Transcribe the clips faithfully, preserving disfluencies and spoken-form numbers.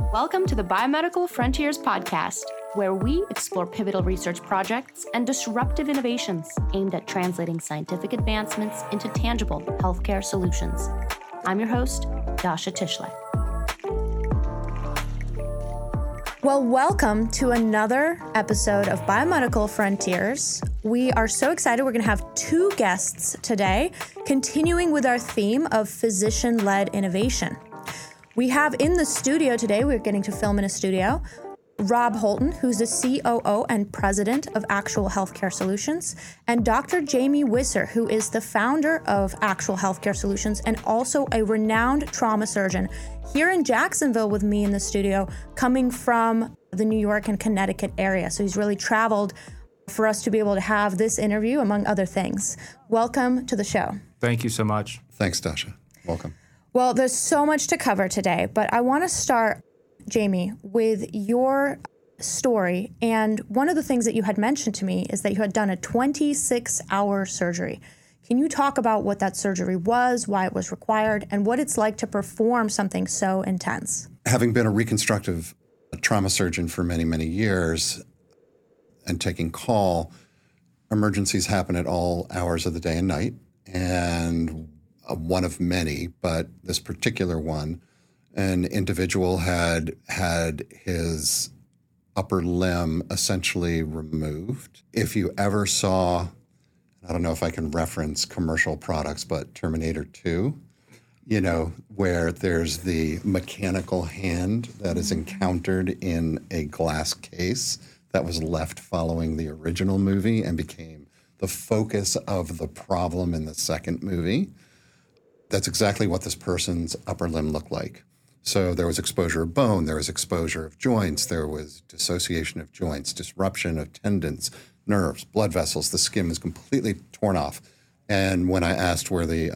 Welcome to the Biomedical Frontiers podcast, where we explore pivotal research projects and disruptive innovations aimed at translating scientific advancements into tangible healthcare solutions. I'm your host, Dasha Tischle. Well, welcome to another episode of Biomedical Frontiers. We are so excited. We're going to have two guests today, continuing with our theme of physician-led innovation. We have in the studio today, we're getting to film in a studio, Rob Holton, who's the C O O and president of Actual Healthcare Solutions, and Doctor Jamie Wisser, who is the founder of Actual Healthcare Solutions and also a renowned trauma surgeon here in Jacksonville with me in the studio, coming from the New York and Connecticut area. So he's really traveled for us to be able to have this interview, among other things. Welcome to the show. Thank you so much. Thanks, Dasha. Welcome. Well, there's so much to cover today, but I want to start, Jamie, with your story. And one of the things that you had mentioned to me is that you had done a twenty-six hour surgery. Can you talk about what that surgery was, why it was required, and what it's like to perform something so intense? Having been a reconstructive trauma surgeon for many, many years and taking call, emergencies happen at all hours of the day and night. And one of many, but this particular one, an individual had had his upper limb essentially removed. If you ever saw, I don't know if I can reference commercial products, but Terminator two, you know, where there's the mechanical hand that is encountered in a glass case that was left following the original movie and became the focus of the problem in the second movie. That's exactly what this person's upper limb looked like. So there was exposure of bone, there was exposure of joints, there was dissociation of joints, disruption of tendons, nerves, blood vessels. The skin was completely torn off. And when I asked where the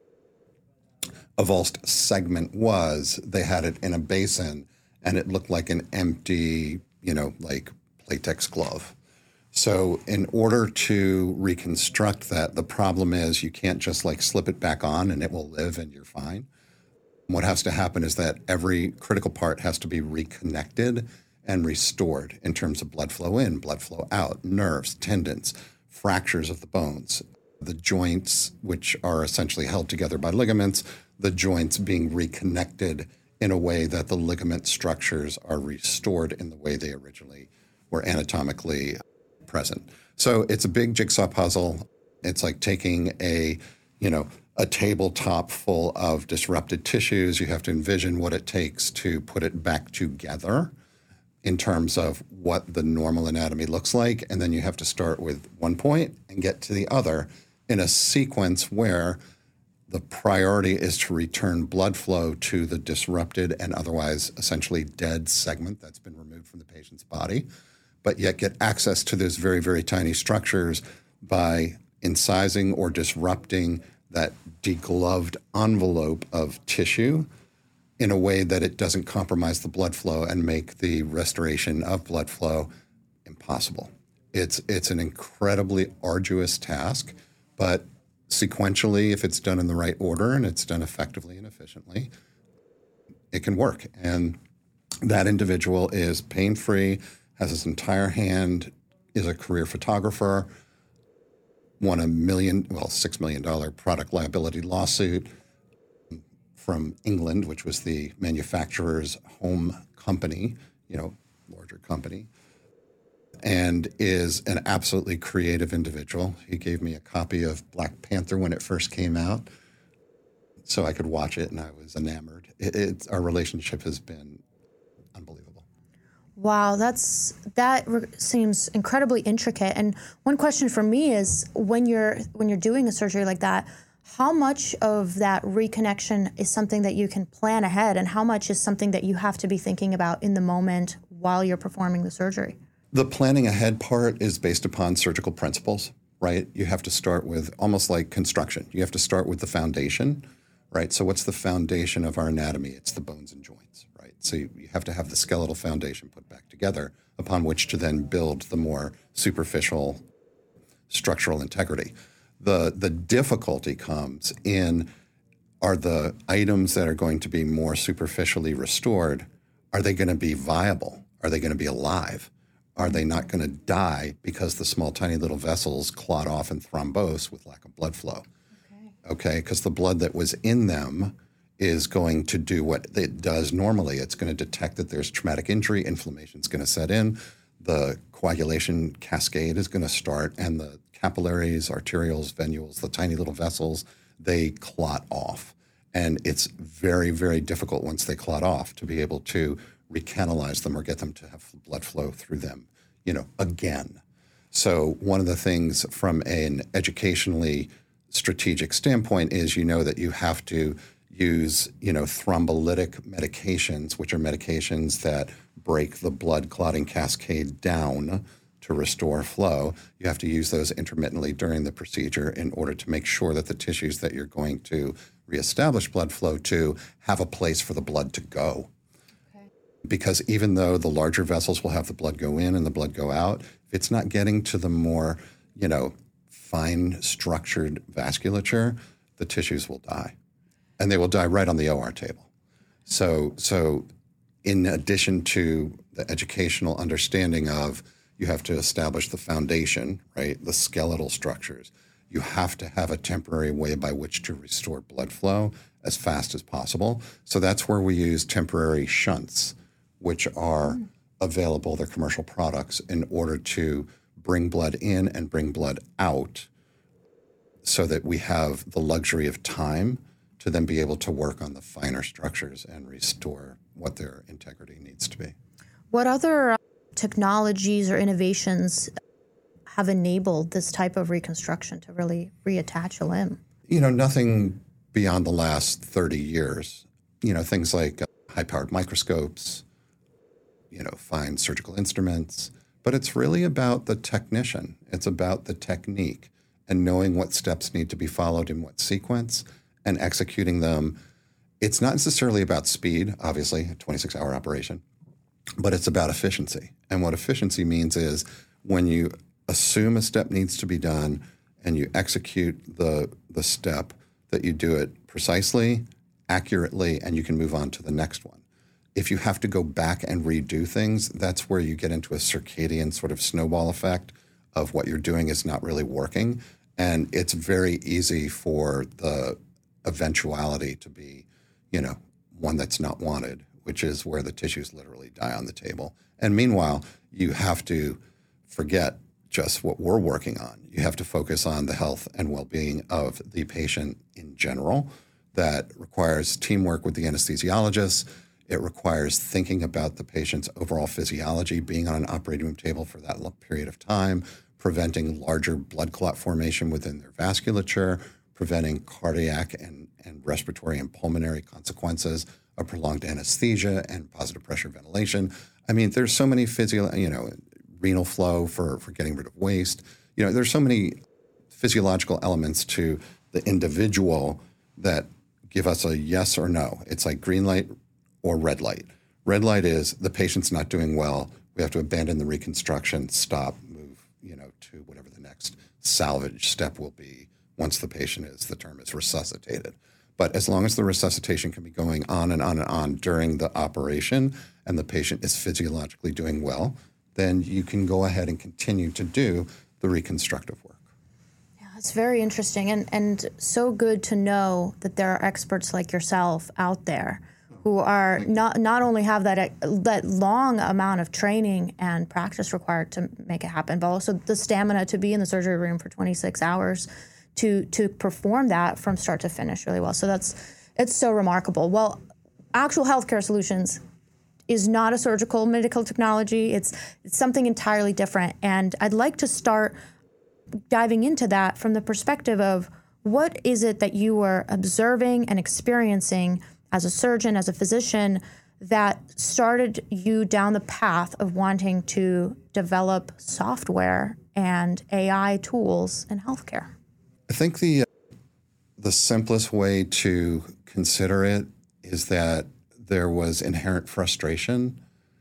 avulsed segment was, they had it in a basin, and it looked like an empty, you know, like latex glove. So in order to reconstruct that, the problem is you can't just like slip it back on and it will live and you're fine. What has to happen is that every critical part has to be reconnected and restored in terms of blood flow in, blood flow out, nerves, tendons, fractures of the bones, the joints, which are essentially held together by ligaments, the joints being reconnected in a way that the ligament structures are restored in the way they originally were anatomically present. So it's a big jigsaw puzzle. It's like taking a, you know, a tabletop full of disrupted tissues. You have to envision what it takes to put it back together in terms of what the normal anatomy looks like. And then you have to start with one point and get to the other in a sequence where the priority is to return blood flow to the disrupted and otherwise essentially dead segment that's been removed from the patient's body, but yet get access to those very, very tiny structures by incising or disrupting that degloved envelope of tissue in a way that it doesn't compromise the blood flow and make the restoration of blood flow impossible. It's it's an incredibly arduous task, but sequentially, if it's done in the right order and it's done effectively and efficiently, it can work. And that individual is pain-free, has his entire hand, is a career photographer, won a million, well, six million dollar product liability lawsuit from England, which was the manufacturer's home company, you know, larger company, and is an absolutely creative individual. He gave me a copy of Black Panther when it first came out so I could watch it, and I was enamored. It, it, our relationship has been unbelievable. Wow, that's that re- seems incredibly intricate. And one question for me is, when you're when you're doing a surgery like that, how much of that reconnection is something that you can plan ahead, and how much is something that you have to be thinking about in the moment while you're performing the surgery? The planning ahead part is based upon surgical principles, right? You have to start with almost like construction. You have to start with the foundation, right? So what's the foundation of our anatomy? It's the bones and joints, right? So you, you have to have the skeletal foundation put back together upon which to then build the more superficial structural integrity. The, the difficulty comes in, are the items that are going to be more superficially restored, are they going to be viable? Are they going to be alive? Are they not going to die because the small, tiny little vessels clot off and thrombose with lack of blood flow? Okay, because the blood that was in them is going to do what it does normally. It's going to detect that there's traumatic injury, inflammation is going to set in, the coagulation cascade is going to start, and the capillaries, arterioles, venules, the tiny little vessels, they clot off. And it's very, very difficult once they clot off to be able to recanalize them or get them to have blood flow through them, you know, again. So one of the things from an educationally strategic standpoint is, you know, that you have to use, you know, thrombolytic medications, which are medications that break the blood clotting cascade down to restore flow. You have to use those intermittently during the procedure in order to make sure that the tissues that you're going to reestablish blood flow to have a place for the blood to go. Okay. Because even though the larger vessels will have the blood go in and the blood go out, if it's not getting to the more, you know, fine structured vasculature, the tissues will die. And they will die right on the O R table. So, so in addition to the educational understanding of, you have to establish the foundation, right, the skeletal structures. You have to have a temporary way by which to restore blood flow as fast as possible. So that's where we use temporary shunts, which are mm. available, they're commercial products, in order to bring blood in and bring blood out so that we have the luxury of time to then be able to work on the finer structures and restore what their integrity needs to be. What other technologies or innovations have enabled this type of reconstruction to really reattach a limb? You know, nothing beyond the last thirty years. You know, things like uh, high-powered microscopes, you know, fine surgical instruments. But it's really about the technician. It's about the technique and knowing what steps need to be followed in what sequence and executing them. It's not necessarily about speed, obviously, a twenty-six hour operation, but it's about efficiency. And what efficiency means is when you assume a step needs to be done and you execute the, the step, that you do it precisely, accurately, and you can move on to the next one. If you have to go back and redo things, that's where you get into a circadian sort of snowball effect of what you're doing is not really working. And it's very easy for the eventuality to be, you know, one that's not wanted, which is where the tissues literally die on the table. And meanwhile, you have to forget just what we're working on. You have to focus on the health and well-being of the patient in general. That requires teamwork with the anesthesiologist. It requires thinking about the patient's overall physiology, being on an operating room table for that period of time, preventing larger blood clot formation within their vasculature, preventing cardiac and, and respiratory and pulmonary consequences of prolonged anesthesia and positive pressure ventilation. I mean, there's so many physio, you know, renal flow for, for getting rid of waste. You know, there's so many physiological elements to the individual that give us a yes or no. It's like green light or red light. Red light is the patient's not doing well. We have to abandon the reconstruction, stop, move, you know, to whatever the next salvage step will be once the patient is, the term is resuscitated. But as long as the resuscitation can be going on and on and on during the operation and the patient is physiologically doing well, then you can go ahead and continue to do the reconstructive work. Yeah, it's very interesting and, and so good to know that there are experts like yourself out there who are not not only have that that long amount of training and practice required to make it happen, but also the stamina to be in the surgery room for twenty-six hours to to perform that from start to finish really well. So that's it's so remarkable. Well, Actual Healthcare Solutions is not a surgical medical technology. It's, it's something entirely different. And I'd like to start diving into that from the perspective of what is it that you were observing and experiencing as a surgeon, as a physician, that started you down the path of wanting to develop software and A I tools in healthcare? I think the, uh, the simplest way to consider it is that there was inherent frustration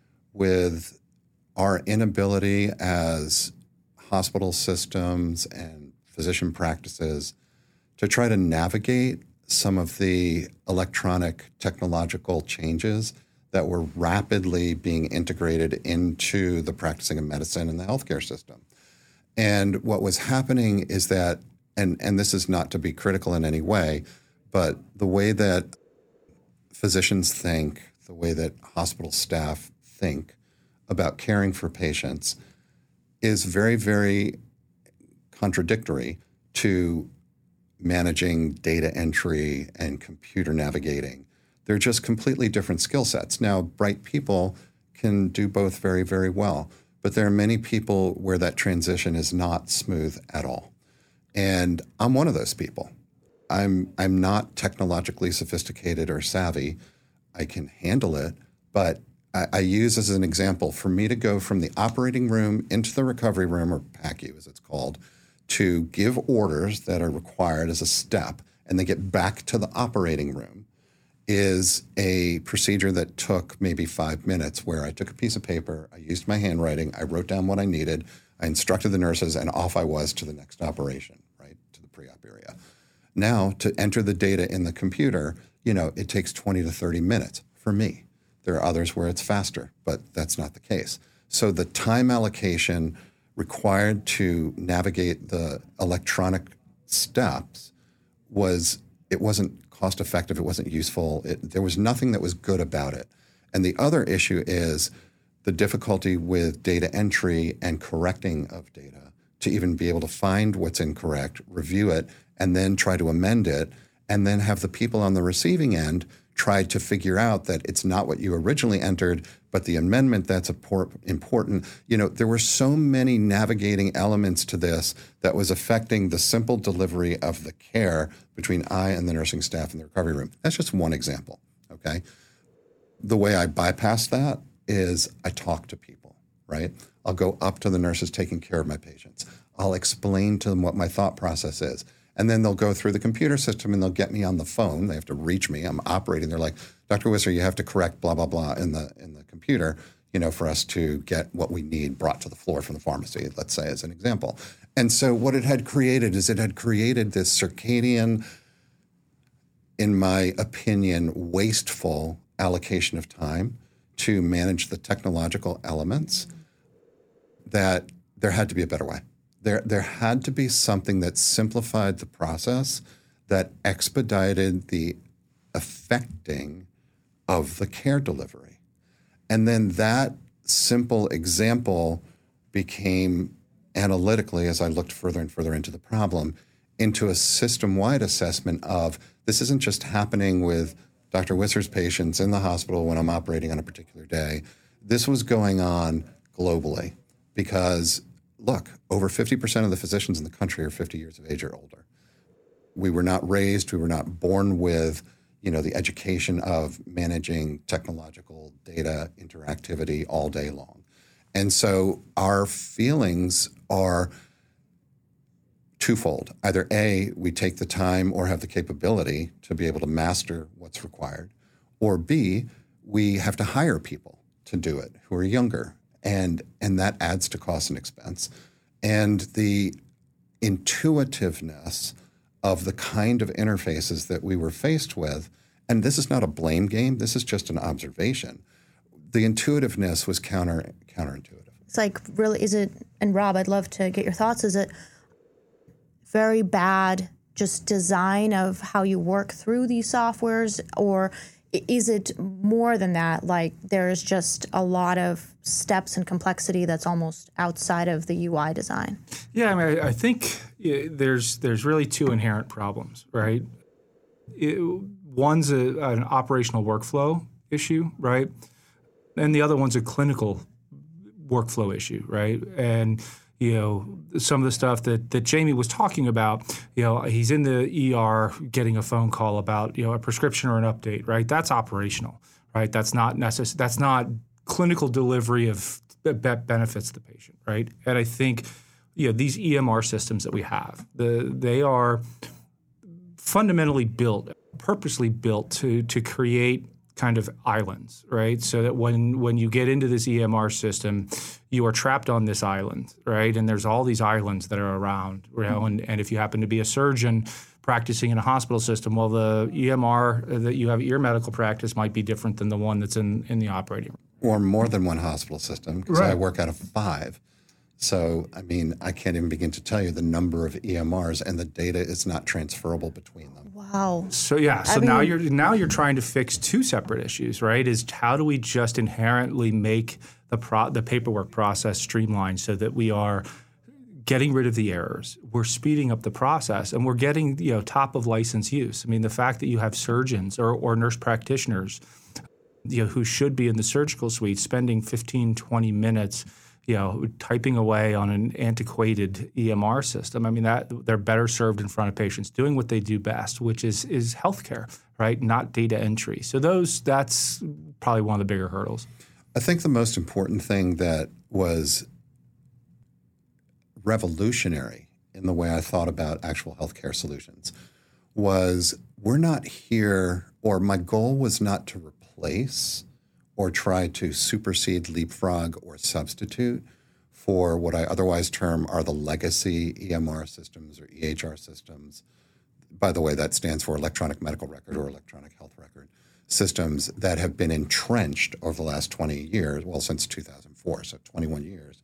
with our inability as hospital systems and physician practices to try to navigate some of the electronic technological changes that were rapidly being integrated into the practicing of medicine and the healthcare system. And what was happening is that, and, and this is not to be critical in any way, but the way that physicians think, the way that hospital staff think about caring for patients is very, very contradictory to managing data entry and computer navigating. They're just completely different skill sets. Now, bright people can do both very, very well, but there are many people where that transition is not smooth at all. And I'm one of those people. I'm I'm not technologically sophisticated or savvy. I can handle it, but I, I use as an example, for me to go from the operating room into the recovery room, or P A C U as it's called, to give orders that are required as a step and then get back to the operating room is a procedure that took maybe five minutes where I took a piece of paper, I used my handwriting, I wrote down what I needed, I instructed the nurses, and off I was to the next operation, right, to the pre-op area. Now, to enter the data in the computer, you know, it takes twenty to thirty minutes for me. There are others where it's faster, but that's not the case. So the time allocation required to navigate the electronic steps was, it wasn't cost effective, it wasn't useful, it, there was nothing that was good about it. And the other issue is the difficulty with data entry and correcting of data to even be able to find what's incorrect, review it, and then try to amend it, and then have the people on the receiving end try to figure out that it's not what you originally entered, but the amendment that's important. You know, there were so many navigating elements to this that was affecting the simple delivery of the care between I and the nursing staff in the recovery room. That's just one example, okay? The way I bypass that is I talk to people, right? I'll go up to the nurses taking care of my patients. I'll explain to them what my thought process is. And then they'll go through the computer system and they'll get me on the phone. They have to reach me. I'm operating. They're like, Doctor Wisser, you have to correct blah, blah, blah in the in the computer, you know, for us to get what we need brought to the floor from the pharmacy, let's say, as an example. And so what it had created is it had created this circadian, in my opinion, wasteful allocation of time to manage the technological elements, that there had to be a better way. There, there had to be something that simplified the process, that expedited the effecting of the care delivery. And then that simple example became analytically, as I looked further and further into the problem, into a system-wide assessment of this isn't just happening with Doctor Wisser's patients in the hospital when I'm operating on a particular day. This was going on globally because, look, over fifty percent of the physicians in the country are fifty years of age or older. We were not raised, we were not born with, you know, the education of managing technological data interactivity all day long. And so our feelings are twofold. Either A, we take the time or have the capability to be able to master what's required, or B, we have to hire people to do it who are younger. And and that adds to cost and expense. And the intuitiveness of the kind of interfaces that we were faced with, and this is not a blame game, this is just an observation. The intuitiveness was counter counterintuitive. It's like, really, is it, and Rob, I'd love to get your thoughts, is it very bad just design of how you work through these softwares, or is it more than that? Like there's just a lot of steps and complexity that's almost outside of the U I design? Yeah, I mean, I, I think there's there's really two inherent problems, right? It, one's a, an operational workflow issue, right? And the other one's a clinical workflow issue, right? And you know, some of the stuff that, that Jamie was talking about, you know, he's in the E R getting a phone call about, you know, a prescription or an update, right? That's operational, right? That's not necess- That's not clinical delivery of that benefits the patient, right? And I think, you know, these E M R systems that we have, the they are fundamentally built, purposely built to to create kind of islands, right? So that when when you get into this E M R system, you are trapped on this island, right? And there's all these islands that are around, you know, and, and if you happen to be a surgeon, practicing in a hospital system. Well, the E M R that you have at your medical practice might be different than the one that's in, in the operating room. Or more than one hospital system, because Right. I work out of five. So, I mean, I can't even begin to tell you the number of E M Rs, and the data is not transferable between them. Wow. So yeah, so I now mean- you're now you're trying to fix two separate issues, right? Is how do we just inherently make the pro- the paperwork process streamlined so that we are getting rid of the errors, we're speeding up the process, and we're getting, you know, top of license use. I mean, the fact that you have surgeons or, or nurse practitioners, you know, who should be in the surgical suite spending fifteen, twenty minutes, you know, typing away on an antiquated E M R system. I mean, that they're better served in front of patients doing what they do best, which is is healthcare, right? Not data entry. So those that's probably one of the bigger hurdles. I think the most important thing that was revolutionary in the way I thought about actual healthcare solutions was we're not here, or my goal was not to replace or try to supersede, leapfrog, or substitute for what I otherwise term are the legacy E M R systems or E H R systems. By the way, that stands for electronic medical record or electronic health record systems that have been entrenched over the last twenty years, well, since two thousand four, so twenty-one years,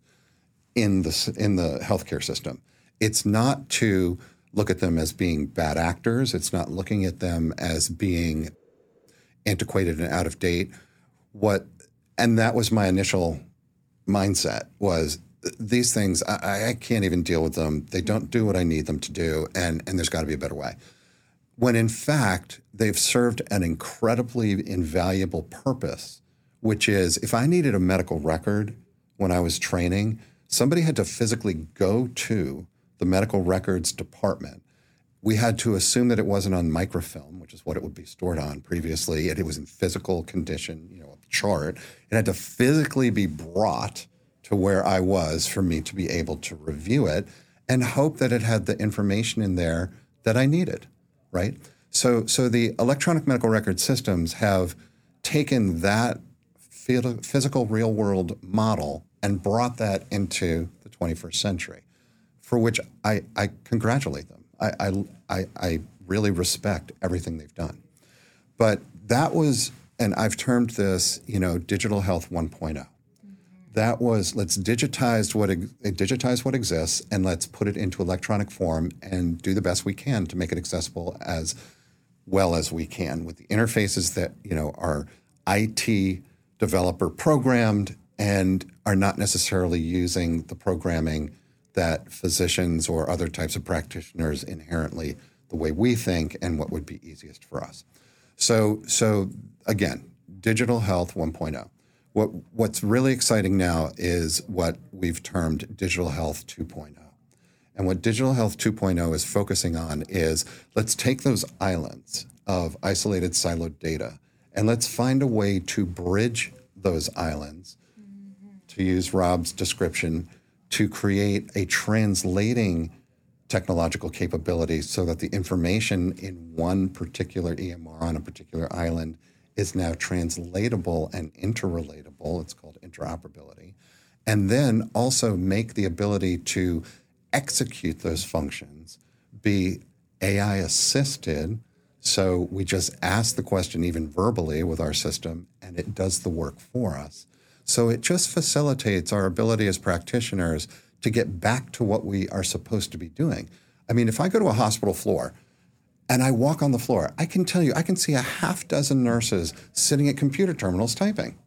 in the, in the healthcare system. It's not to look at them as being bad actors. It's not looking at them as being antiquated and out of date. What, and that was my initial mindset was these things, I, I can't even deal with them. They don't do what I need them to do, and, and there's got to be a better way. When in fact, they've served an incredibly invaluable purpose, which is if I needed a medical record when I was training, somebody had to physically go to the medical records department. We had to assume that it wasn't on microfilm, which is what it would be stored on previously, and it was in physical condition, you know, a chart. It had to physically be brought to where I was for me to be able to review it and hope that it had the information in there that I needed, right? So, so the electronic medical record systems have taken that physical real-world model and brought that into the twenty-first century, for which I, I congratulate them. I, I, I really respect everything they've done. But that was, and I've termed this, you know, digital health one point oh. Mm-hmm. That was, let's digitize what, digitize what exists and let's put it into electronic form and do the best we can to make it accessible as well as we can with the interfaces that, you know, are I T developer programmed and are not necessarily using the programming that physicians or other types of practitioners inherently the way we think and what would be easiest for us. So, so again, digital health one point oh. What, what's really exciting now is what we've termed digital health two point oh. And what digital health two point oh is focusing on is let's take those islands of isolated siloed data and let's find a way to bridge those islands, mm-hmm. to use Rob's description, to create a translating technological capability so that the information in one particular E M R on a particular island is now translatable and interrelatable. It's called interoperability. And then also make the ability to execute those functions be A I assisted. So we just ask the question even verbally with our system and it does the work for us. So it just facilitates our ability as practitioners to get back to what we are supposed to be doing. I mean, if I go to a hospital floor and I walk on the floor, I can tell you, I can see a half dozen nurses sitting at computer terminals typing.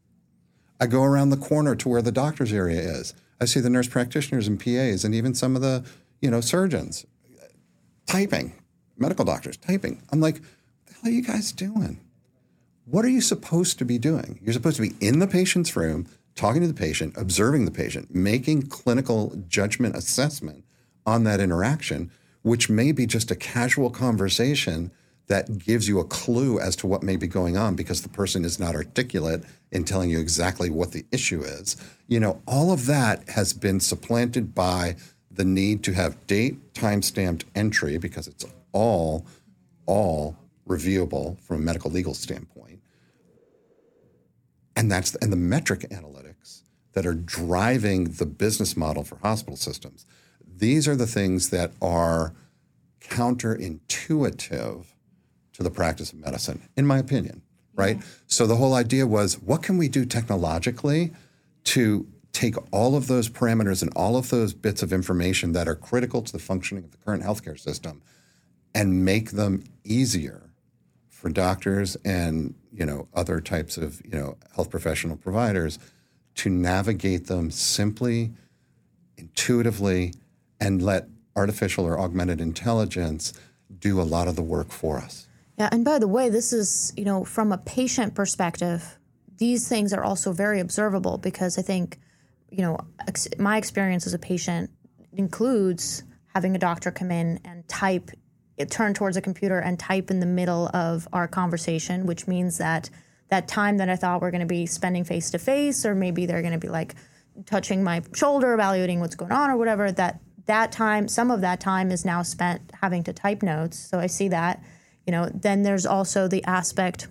I go around the corner to where the doctor's area is. I see the nurse practitioners and P As and even some of the, you know, surgeons typing, medical doctors typing. I'm like, what the hell are you guys doing? What are you supposed to be doing? You're supposed to be in the patient's room, talking to the patient, observing the patient, making clinical judgment assessment on that interaction, which may be just a casual conversation that gives you a clue as to what may be going on because the person is not articulate in telling you exactly what the issue is. You know, all of that has been supplanted by the need to have date, time-stamped entry because it's all, all reviewable from a medical legal standpoint. And that's and the metric analytics that are driving the business model for hospital systems. These are the things that are counterintuitive to the practice of medicine, in my opinion, right? Yeah. So the whole idea was, what can we do technologically to take all of those parameters and all of those bits of information that are critical to the functioning of the current healthcare system and make them easier for doctors and, you know, other types of, you know, health professional providers to navigate them simply, intuitively, and let artificial or augmented intelligence do a lot of the work for us. Yeah, and by the way, this is, you know, from a patient perspective, these things are also very observable because I think, you know, ex- my experience as a patient includes having a doctor come in and type, turn towards a computer and type in the middle of our conversation, which means that that time that I thought we're going to be spending face to face, or maybe they're going to be like touching my shoulder, evaluating what's going on or whatever, that that time, some of that time is now spent having to type notes. So I see that, you know, then there's also the aspect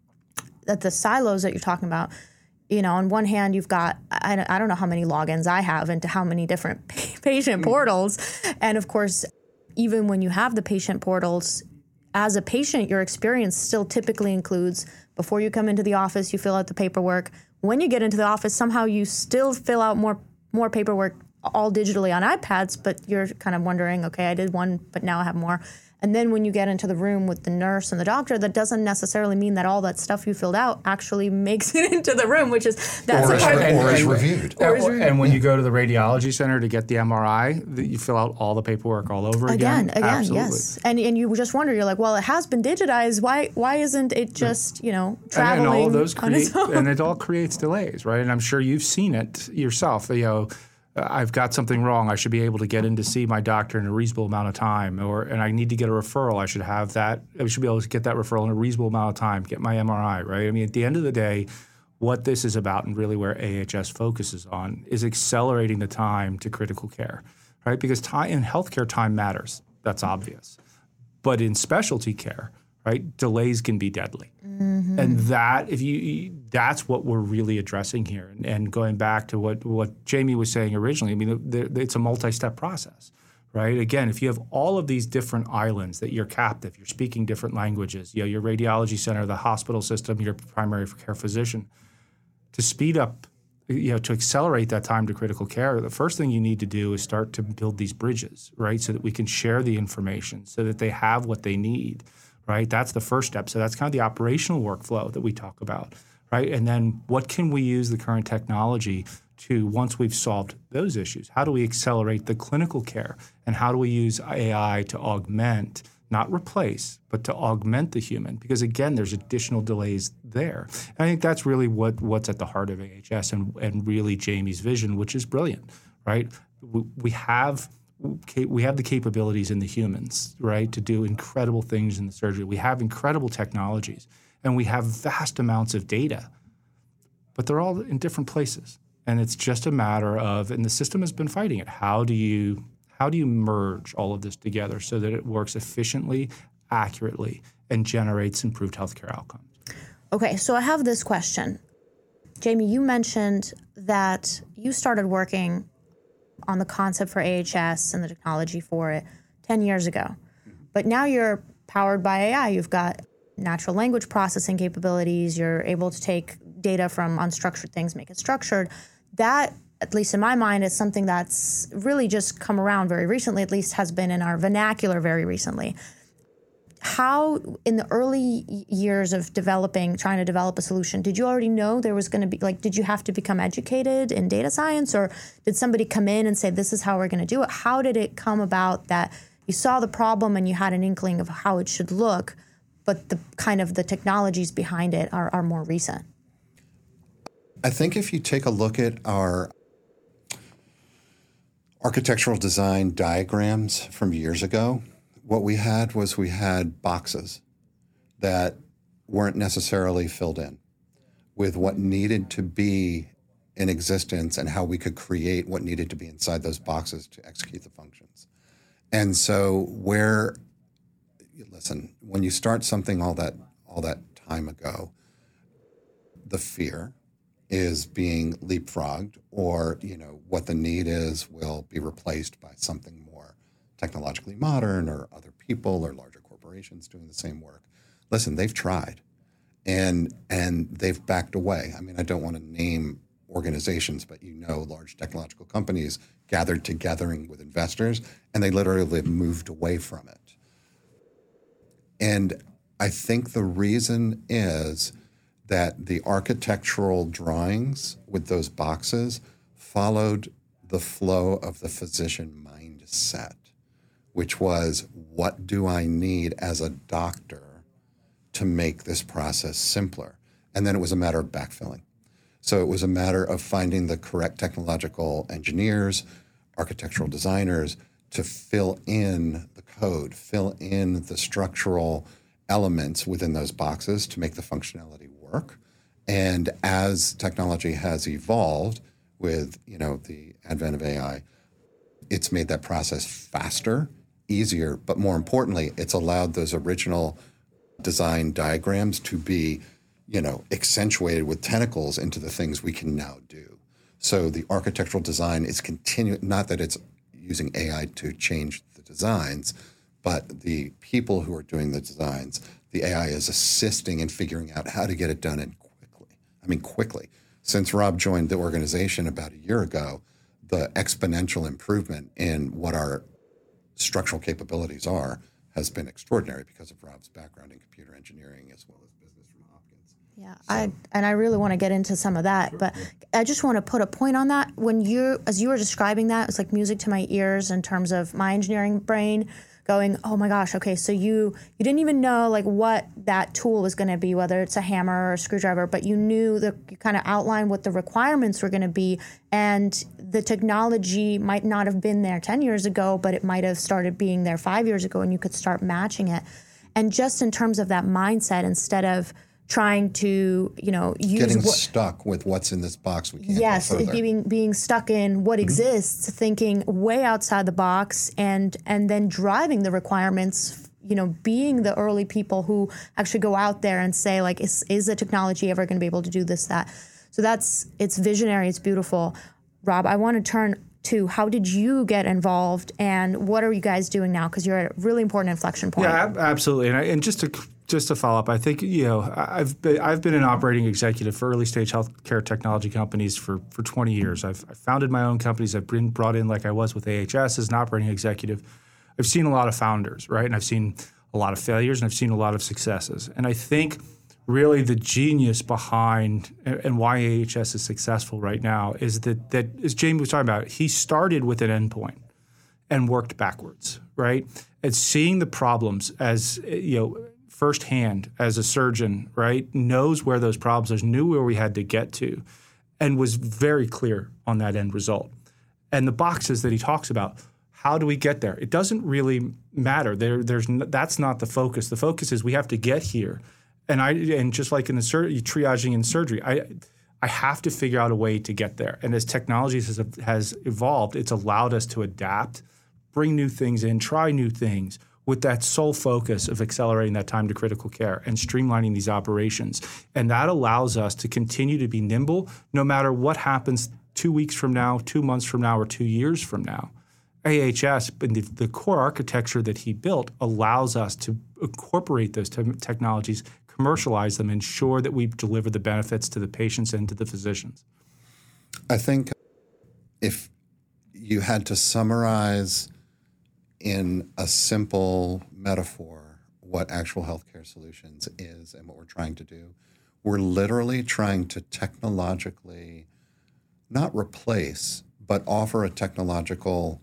that the silos that you're talking about, you know, on one hand, you've got, I, I don't know how many logins I have into how many different patient portals. And of course, even when you have the patient portals, as a patient, your experience still typically includes, before you come into the office, you fill out the paperwork. When you get into the office, somehow you still fill out more more paperwork all digitally on iPads, but you're kind of wondering, okay, I did one, but now I have more. And then when you get into the room with the nurse and the doctor, that doesn't necessarily mean that all that stuff you filled out actually makes it into the room, which is, that's or the part. Or, and, or is and, reviewed. Or is reviewed. And when you go to the radiology center to get the M R I, you fill out all the paperwork all over again. Again, again, Absolutely. yes. And and you just wonder, you're like, well, it has been digitized. Why why isn't it just, you know, traveling and, and all of those on its create, own? and it all creates delays, right? And I'm sure you've seen it yourself. You know, I've got something wrong. I should be able to get in to see my doctor in a reasonable amount of time, or and I need to get a referral. I should have that. I should be able to get that referral in a reasonable amount of time. Get my M R I, right? I mean, at the end of the day, what this is about, and really where A H S focuses on, is accelerating the time to critical care, right? Because time in healthcare, time matters. That's obvious, but in specialty care, right, delays can be deadly. Mm-hmm. And that, if you, that's what we're really addressing here. And, and going back to what, what Jamie was saying originally, I mean, the, the, it's a multi-step process, right? Again, if you have all of these different islands that you're captive, you're speaking different languages, you know, your radiology center, the hospital system, your primary care physician, to speed up, you know, to accelerate that time to critical care, the first thing you need to do is start to build these bridges, right, so that we can share the information, so that they have what they need. Right, that's the first step. So that's kind of the operational workflow that we talk about, right? And then what can we use the current technology to, once we've solved those issues, how do we accelerate the clinical care? And how do we use A I to augment, not replace, but to augment the human? Because again, there's additional delays there. And I think that's really what, what's at the heart of A H S and, and really Jamie's vision, which is brilliant, right? We, we have... we have the capabilities in the humans, right, to do incredible things in the surgery. We have incredible technologies, and we have vast amounts of data, but they're all in different places. And it's just a matter of, and the system has been fighting it, how do you how do you merge all of this together so that it works efficiently, accurately, and generates improved healthcare outcomes? Okay, so I have this question. Jamie, you mentioned that you started working on the concept for A H S and the technology for it ten years ago. But now you're powered by A I. You've got natural language processing capabilities. You're able to take data from unstructured things, make it structured. That, at least in my mind, is something that's really just come around very recently, at least has been in our vernacular very recently. How, in the early years of developing, trying to develop a solution, did you already know there was going to be, like, did you have to become educated in data science, or did somebody come in and say, this is how we're going to do it? How did it come about that you saw the problem and you had an inkling of how it should look, but the kind of the technologies behind it are, are more recent? I think if you take a look at our architectural design diagrams from years ago, what we had was we had boxes that weren't necessarily filled in with what needed to be in existence and how we could create what needed to be inside those boxes to execute the functions. And so where, listen, when you start something all that all that time ago, the fear is being leapfrogged, or, you know, what the need is will be replaced by something more technologically modern or other people or larger corporations doing the same work. Listen, they've tried and and they've backed away. I mean, I don't want to name organizations, but you know, large technological companies gathered together with investors and they literally moved away from it. And I think the reason is that the architectural drawings with those boxes followed the flow of the physician mindset, which was, what do I need as a doctor to make this process simpler? And then it was a matter of backfilling. So it was a matter of finding the correct technological engineers, architectural designers to fill in the code, fill in the structural elements within those boxes to make the functionality work. And as technology has evolved with, you know, the advent of A I, it's made that process faster, easier, but more importantly, it's allowed those original design diagrams to be, you know, accentuated with tentacles into the things we can now do. So the architectural design is continuing, not that it's using A I to change the designs, but the people who are doing the designs, the A I is assisting in figuring out how to get it done and quickly. I mean, quickly. Since Rob joined the organization about a year ago, the exponential improvement in what our structural capabilities are has been extraordinary because of Rob's background in computer engineering as well as business from Hopkins. Yeah, so. I and I really want to get into some of that, sure, but yeah. I just want to put a point on that. When you, as you were describing that, it's like music to my ears in terms of my engineering brain going, oh my gosh, okay, so you you didn't even know like what that tool was going to be, whether it's a hammer or a screwdriver, but you knew the you kind of outlined what the requirements were going to be, and the technology might not have been there ten years ago, but it might have started being there five years ago, and you could start matching it. And just in terms of that mindset, instead of trying to, you know, use getting what, stuck with what's in this box. We can't yes, go further. being being stuck in what mm-hmm. exists, thinking way outside the box, and and then driving the requirements. You know, being the early people who actually go out there and say, like, is is the technology ever going to be able to do this, that? So that's it's visionary, it's beautiful. Rob, I want to turn to how did you get involved, and what are you guys doing now? Because you're at a really important inflection point. Yeah, absolutely, and, I, and just to. Just to follow up, I think, you know, I've been, I've been an operating executive for early stage healthcare technology companies for, for twenty years. I've, I've founded my own companies. I've been brought in like I was with A H S as an operating executive. I've seen a lot of founders, right? And I've seen a lot of failures and I've seen a lot of successes. And I think really the genius behind and why A H S is successful right now is that, that as Jamie was talking about, he started with an endpoint and worked backwards, right? And seeing the problems as, you know, firsthand as a surgeon, right, knows where those problems are, knew where we had to get to, and was very clear on that end result. And the boxes that he talks about, how do we get there? It doesn't really matter. There, there's n- that's not the focus. The focus is we have to get here. And I and just like in the sur- triaging in surgery, I I have to figure out a way to get there. And as technology has, has evolved, it's allowed us to adapt, bring new things in, try new things, with that sole focus of accelerating that time to critical care and streamlining these operations. And that allows us to continue to be nimble no matter what happens two weeks from now, two months from now, or two years from now. A H S, but the, the core architecture that he built allows us to incorporate those te- technologies, commercialize them, ensure that we deliver the benefits to the patients and to the physicians. I think if you had to summarize in a simple metaphor what actual healthcare solutions is and what we're trying to do, we're literally trying to technologically not replace, but offer a technological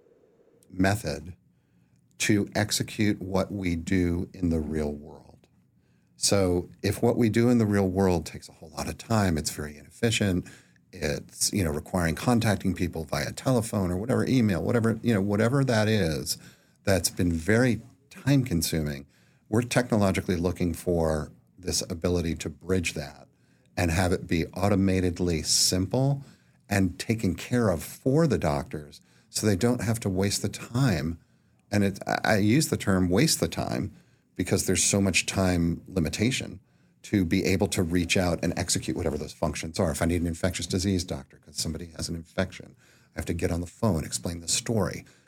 method to execute what we do in the real world. So if what we do in the real world takes a whole lot of time, it's very inefficient, it's, you know, requiring contacting people via telephone or whatever, email, whatever, you know, whatever that is, that's been very time consuming. We're technologically looking for this ability to bridge that and have it be automatedly simple and taken care of for the doctors so they don't have to waste the time. And it, I use the term waste the time because there's so much time limitation to be able to reach out and execute whatever those functions are. If I need an infectious disease doctor because somebody has an infection, I have to get on the phone, explain the story.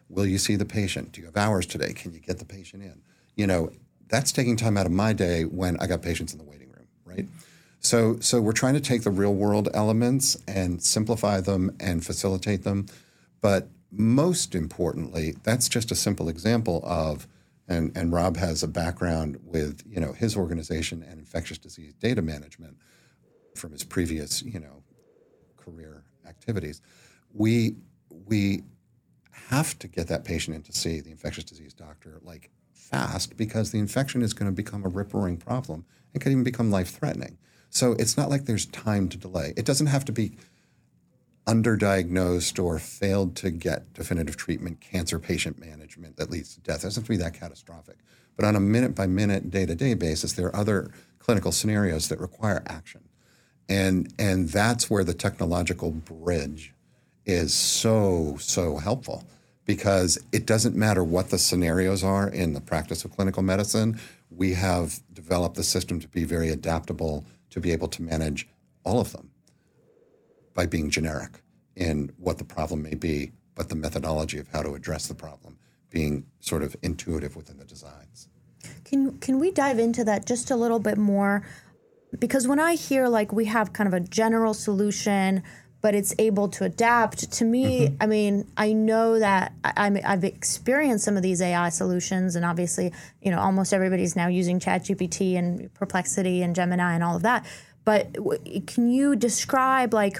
Will you see the patient? Do you have hours today? Can you get the patient in? You know, that's taking time out of my day when I got patients in the waiting room, right? So, so we're trying to take the real world elements and simplify them and facilitate them. But most importantly, that's just a simple example of, and, and Rob has a background with, you know, his organization and infectious disease data management from his previous, you know, career activities. We, we have to get that patient in to see the infectious disease doctor like fast, because the infection is going to become a rip-roaring problem and can even become life-threatening. So it's not like there's time to delay. It doesn't have to be underdiagnosed or failed to get definitive treatment, cancer patient management that leads to death. It doesn't have to be that catastrophic. But on a minute-by-minute, day-to-day basis, there are other clinical scenarios that require action. And, and that's where the technological bridge is so, so helpful, because it doesn't matter what the scenarios are in the practice of clinical medicine. We have developed the system to be very adaptable, to be able to manage all of them by being generic in what the problem may be, but the methodology of how to address the problem being sort of intuitive within the designs. Can can we dive into that just a little bit more? Because when I hear like we have kind of a general solution, but it's able to adapt, to me, mm-hmm. I mean, I know that I, I'm, I've experienced some of these A I solutions, and obviously, you know, almost everybody's now using ChatGPT and Perplexity and Gemini and all of that. But w- can you describe, like,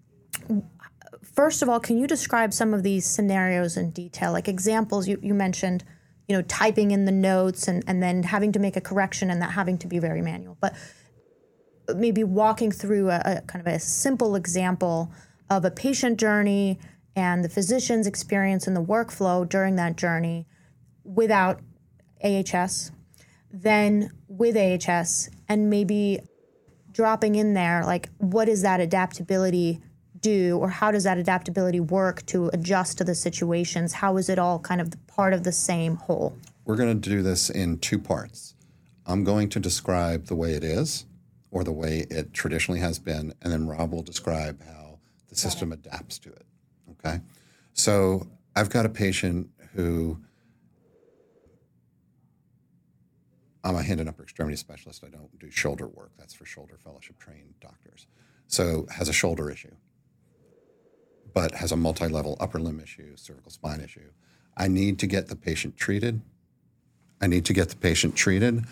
first of all, can you describe some of these scenarios in detail? Like examples, you, you mentioned, you know, typing in the notes and, and then having to make a correction and that having to be very manual. But maybe walking through a, a kind of a simple example of a patient journey and the physician's experience in the workflow during that journey without A H S, then with A H S, and maybe dropping in there, like, what does that adaptability do, or how does that adaptability work to adjust to the situations? How is it all kind of part of the same whole? We're going to do this in two parts. I'm going to describe the way it is, or the way it traditionally has been, and then Rob will describe how the system adapts to it, okay? So I've got a patient who, I'm a hand and upper extremity specialist. I don't do shoulder work. That's for shoulder fellowship trained doctors. So has a shoulder issue, but has a multi-level upper limb issue, cervical spine issue. I need to get the patient treated. I need to get the patient treated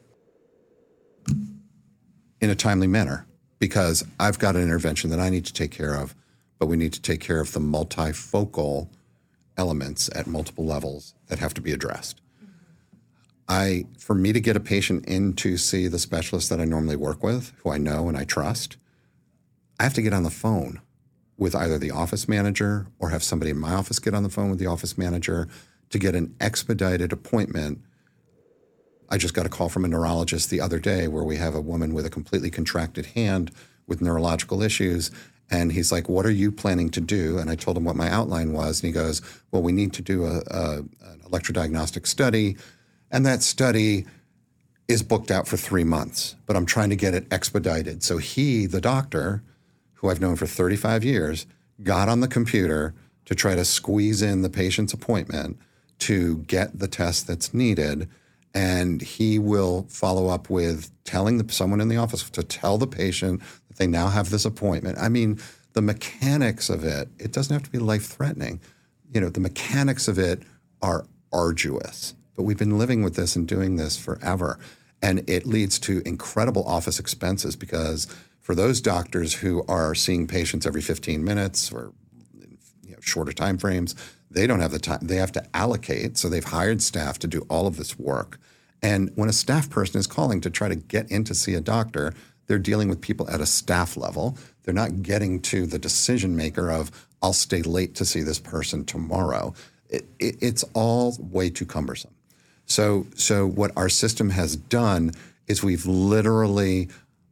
in a timely manner, because I've got an intervention that I need to take care of, but we need to take care of the multifocal elements at multiple levels that have to be addressed. I, for me to get a patient in to see the specialist that I normally work with, who I know and I trust, I have to get on the phone with either the office manager or have somebody in my office get on the phone with the office manager to get an expedited appointment. I just got a call from a neurologist the other day where we have a woman with a completely contracted hand with neurological issues. And he's like, what are you planning to do? And I told him what my outline was. And he goes, well, we need to do a, a, an electrodiagnostic study. And that study is booked out for three months, but I'm trying to get it expedited. So he, the doctor, who I've known for thirty-five years, got on the computer to try to squeeze in the patient's appointment to get the test that's needed. And he will follow up with telling the, someone in the office to tell the patient that they now have this appointment. I mean, the mechanics of it, it doesn't have to be life-threatening. You know, the mechanics of it are arduous. But we've been living with this and doing this forever. And it leads to incredible office expenses, because for those doctors who are seeing patients every fifteen minutes or, you know, shorter time frames, they don't have the time. They have to allocate. So they've hired staff to do all of this work. And when a staff person is calling to try to get in to see a doctor, they're dealing with people at a staff level. They're not getting to the decision maker of, I'll stay late to see this person tomorrow. It, it, it's all way too cumbersome. So, so what our system has done is we've literally,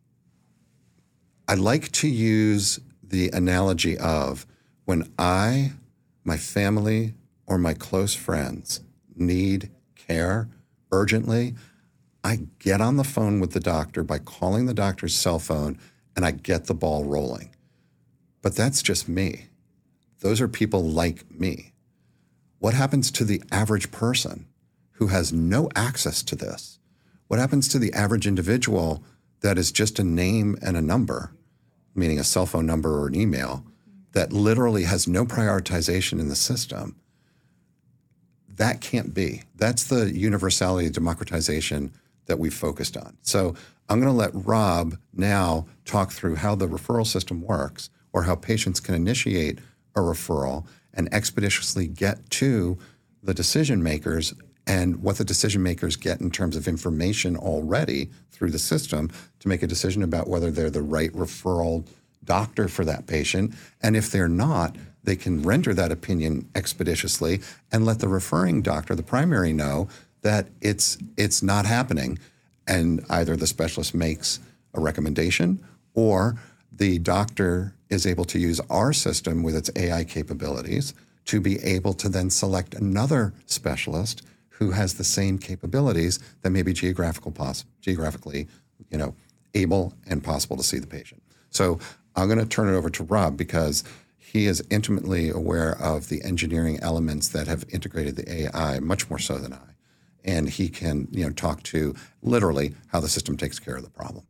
I like to use the analogy of when I, my family, or my close friends need care urgently, I get on the phone with the doctor by calling the doctor's cell phone, and I get the ball rolling. But that's just me. Those are people like me. What happens to the average person who has no access to this? What happens to the average individual that is just a name and a number, meaning a cell phone number or an email, that literally has no prioritization in the system? That can't be. That's the universality, democratization that we've focused on. So I'm going to let Rob now talk through how the referral system works, or how patients can initiate a referral and expeditiously get to the decision makers, and what the decision makers get in terms of information already through the system to make a decision about whether they're the right referral doctor for that patient. And if they're not, they can render that opinion expeditiously and let the referring doctor, the primary, know that it's it's not happening. And either the specialist makes a recommendation, or the doctor is able to use our system with its A I capabilities to be able to then select another specialist who has the same capabilities that may be geographical poss- geographically, you know, able and possible to see the patient. So I'm going to turn it over to Rob, because he is intimately aware of the engineering elements that have integrated the A I much more so than I. And he can, you know, talk to literally how the system takes care of the problem.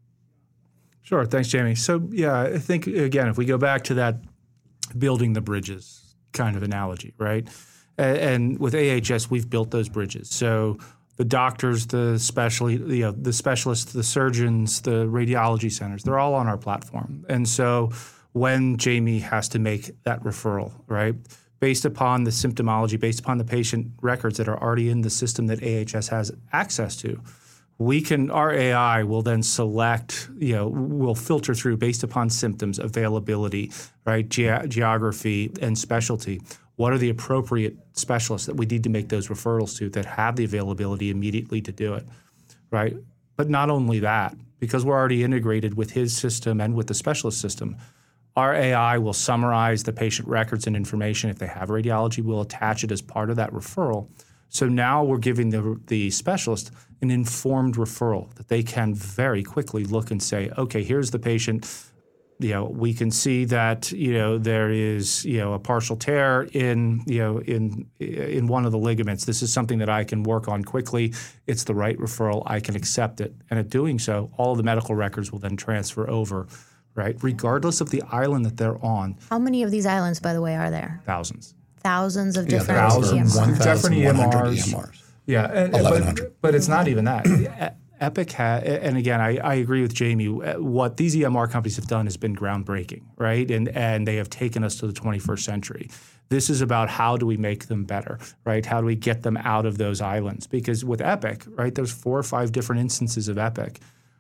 Sure. Thanks, Jamie. So, yeah, I think, again, if we go back to that building the bridges kind of analogy, right? And, and with A H S, we've built those bridges. So the doctors, the specially, you know, the specialists, the surgeons, the radiology centers, they're all on our platform. And so when Jamie has to make that referral, right, based upon the symptomology, based upon the patient records that are already in the system that A H S has access to, we can, our A I will then select, you know, will filter through based upon symptoms, availability, right, Ge- geography, and specialty. What are the appropriate specialists that we need to make those referrals to that have the availability immediately to do it, right? But not only that, because we're already integrated with his system and with the specialist system, our A I will summarize the patient records and information. If they have radiology, we'll attach it as part of that referral. So now we're giving the, the specialist an informed referral that they can very quickly look and say, okay, here's the patient. You know, we can see that, you know, there is, you know, a partial tear in, you know, in in one of the ligaments. This is something that I can work on quickly. It's the right referral. I can accept it. And at doing so, all of the medical records will then transfer over, right, regardless of the island that they're on. How many of these islands, by the way, are there? Thousands. Thousands of Yeah, different there are over E M Rs. one thousand one hundred E M Rs. E M Rs. Yeah, and, eleven but, hundred. but it's not even that. Epic ha- and again, I, I agree with Jamie. What these E M R companies have done has been groundbreaking, right? And and they have taken us to the twenty-first century. This is about how do we make them better, right? How do we get them out of those islands? Because with Epic, right, there's four or five different instances of Epic.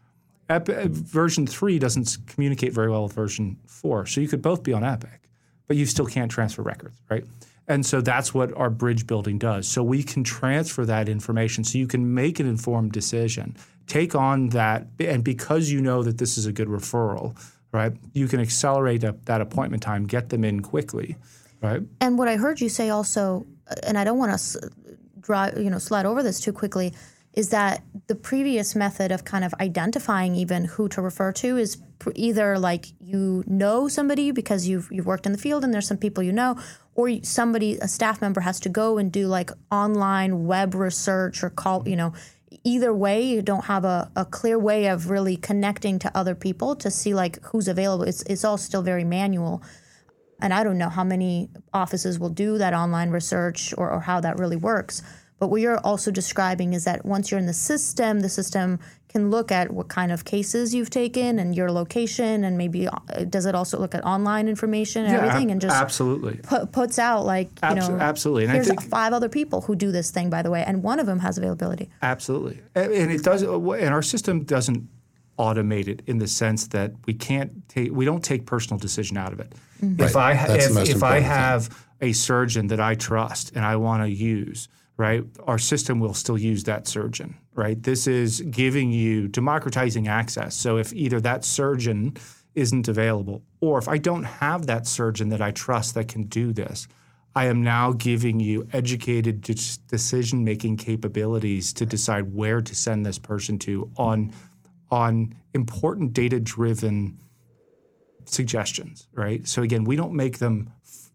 Epic version three doesn't communicate very well with version four, so you could both be on Epic, but you still can't transfer records, right? And so that's what our bridge building does. So we can transfer that information so you can make an informed decision, take on that, and because you know that this is a good referral, right, you can accelerate a, that appointment time, get them in quickly, right? And what I heard you say also, and I don't want to drive, you know, slide over this too quickly, is that the previous method of kind of identifying even who to refer to is pr- either like you know somebody because you've you've worked in the field and there's some people you know, or somebody, a staff member has to go and do like online web research or call, you know, either way, you don't have a, a clear way of really connecting to other people to see like who's available. It's it's all still very manual. And I don't know how many offices will do that online research or, or how that really works. But what you're also describing is that once you're in the system, the system can look at what kind of cases you've taken and your location, and maybe uh, does it also look at online information and Yeah, everything, and just absolutely pu- puts out like you Abs- know, absolutely. And I here's think- five other people who do this thing, by the way, and one of them has availability. Absolutely. And and it does, and our system doesn't automate it in the sense that we can't take, we don't take personal decision out of it. Mm-hmm. If Right. I ha- That's the if, most if I important thing. have a surgeon that I trust and I want to use, right, our system will still use that surgeon, right? This is giving you, democratizing access. So if either that surgeon isn't available, or if I don't have that surgeon that I trust that can do this, I am now giving you educated de- decision-making capabilities to decide where to send this person to on, on important data-driven suggestions, right? So again, we don't make them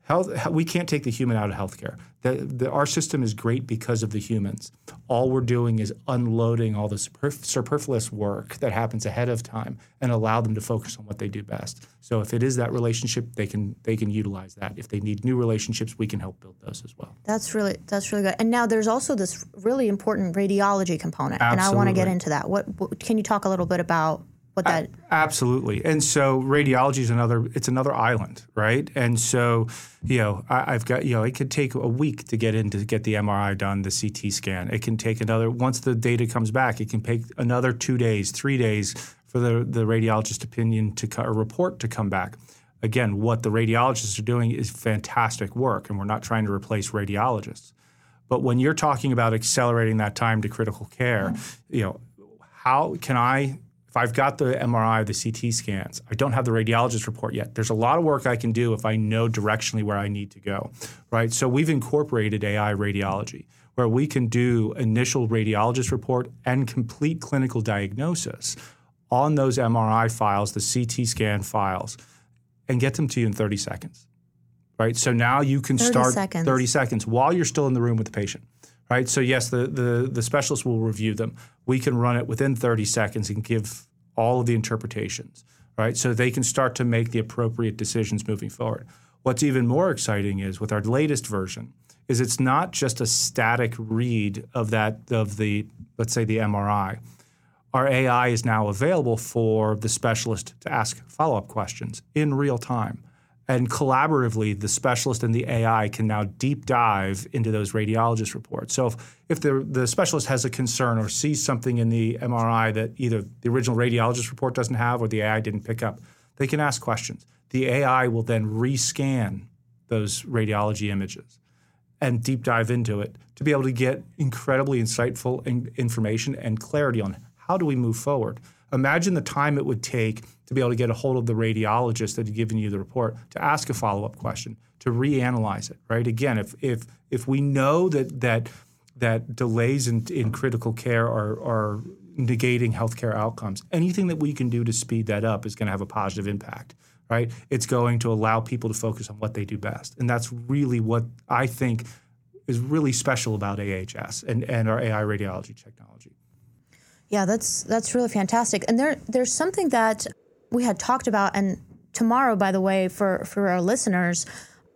Health, we can't take the human out of healthcare. The, the, our system is great because of the humans. All we're doing is unloading all the superf- superfluous work that happens ahead of time and allow them to focus on what they do best. So if it is that relationship, they can they can utilize that. If they need new relationships, we can help build those as well. That's really that's really good. And now there's also this really important radiology component, Absolutely. and I want to get into that. What, what can you talk a little bit about? What that Absolutely. And so radiology is another, it's another island, right? And so, you know, I, I've got, you know, it could take a week to get in to get the M R I done, the C T scan. It can take another, once the data comes back, it can take another two days, three days for the, the radiologist opinion to, co- or report to come back. Again, what the radiologists are doing is fantastic work, and we're not trying to replace radiologists. But when you're talking about accelerating that time to critical care, you know, how can I, if I've got the M R I, the C T scans, I don't have the radiologist report yet. There's a lot of work I can do if I know directionally where I need to go, right? So we've incorporated A I radiology, where we can do initial radiologist report and complete clinical diagnosis on those M R I files, the C T scan files, and get them to you in thirty seconds, right? So now you can thirty start seconds. thirty seconds while you're still in the room with the patient. Right, so yes, the, the the specialist will review them. We can run it within thirty seconds and give all of the interpretations, right? So they can start to make the appropriate decisions moving forward. What's even more exciting is with our latest version is it's not just a static read of that of the, let's say, the M R I. Our A I is now available for the specialist to ask follow-up questions in real time. And collaboratively, the specialist and the A I can now deep dive into those radiologist reports. So if, if the, the specialist has a concern or sees something in the M R I that either the original radiologist report doesn't have or the A I didn't pick up, they can ask questions. The A I will then rescan those radiology images and deep dive into it to be able to get incredibly insightful in, information and clarity on how do we move forward. Imagine the time it would take to be able to get a hold of the radiologist that had given you the report to ask a follow-up question, to reanalyze it, right? Again, if if if we know that that that delays in, in critical care are, are negating healthcare outcomes, anything that we can do to speed that up is going to have a positive impact, right? It's going to allow people to focus on what they do best. And that's really what I think is really special about A H S and, and our A I radiology technology. Yeah, that's that's really fantastic. And there there's something that we had talked about, and tomorrow, by the way, for, for our listeners,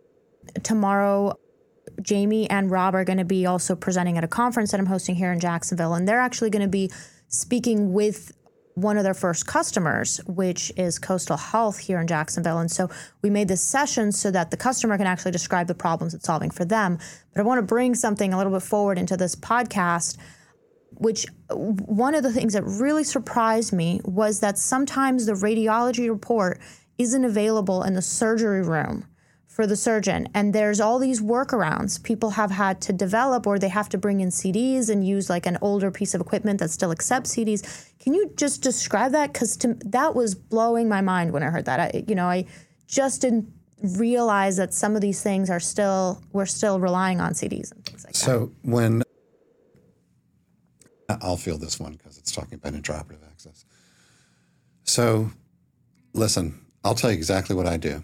tomorrow Jamie and Rob are going to be also presenting at a conference that I'm hosting here in Jacksonville, and they're actually going to be speaking with one of their first customers, which is Coastal Health here in Jacksonville. And so we made this session so that the customer can actually describe the problems it's solving for them. But I want to bring something a little bit forward into this podcast, which one of the things that really surprised me was that sometimes the radiology report isn't available in the surgery room for the surgeon. And there's all these workarounds people have had to develop, or they have to bring in C Ds and use like an older piece of equipment that still accepts C Ds. Can you just describe that? Because that was blowing my mind when I heard that. I, you know, I just didn't realize that some of these things are still, we're still relying on C Ds and things like so that. So when, I'll feel this one because it's talking about intraoperative access. So listen, I'll tell you exactly what I do.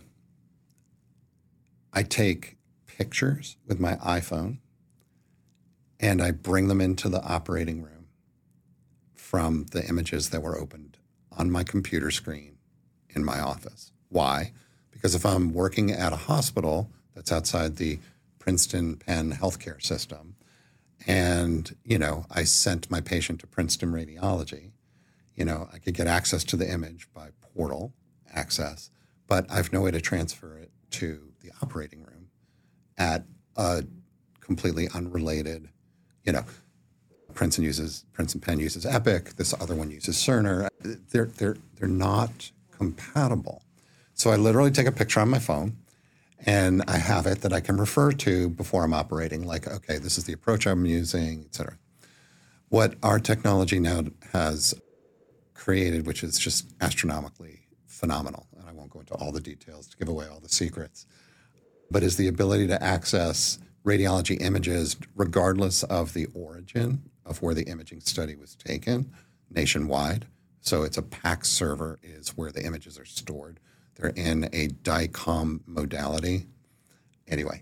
I take pictures with my iPhone and I bring them into the operating room from the images that were opened on my computer screen in my office. Why? Because if I'm working at a hospital that's outside the Princeton Penn healthcare system, and, you know, I sent my patient to Princeton Radiology, you know, I could get access to the image by portal access, but I have no way to transfer it to the operating room at a completely unrelated, you know, Princeton uses, Princeton Penn uses Epic, this other one uses Cerner. They're, they're, they're not compatible. So I literally take a picture on my phone, and I have it that I can refer to before I'm operating, like, okay, this is the approach I'm using, et cetera. What our technology now has created, which is just astronomically phenomenal, and I won't go into all the details to give away all the secrets, but is the ability to access radiology images regardless of the origin of where the imaging study was taken nationwide. So it's a PACS server is where the images are stored. They're in a DICOM modality. anyway.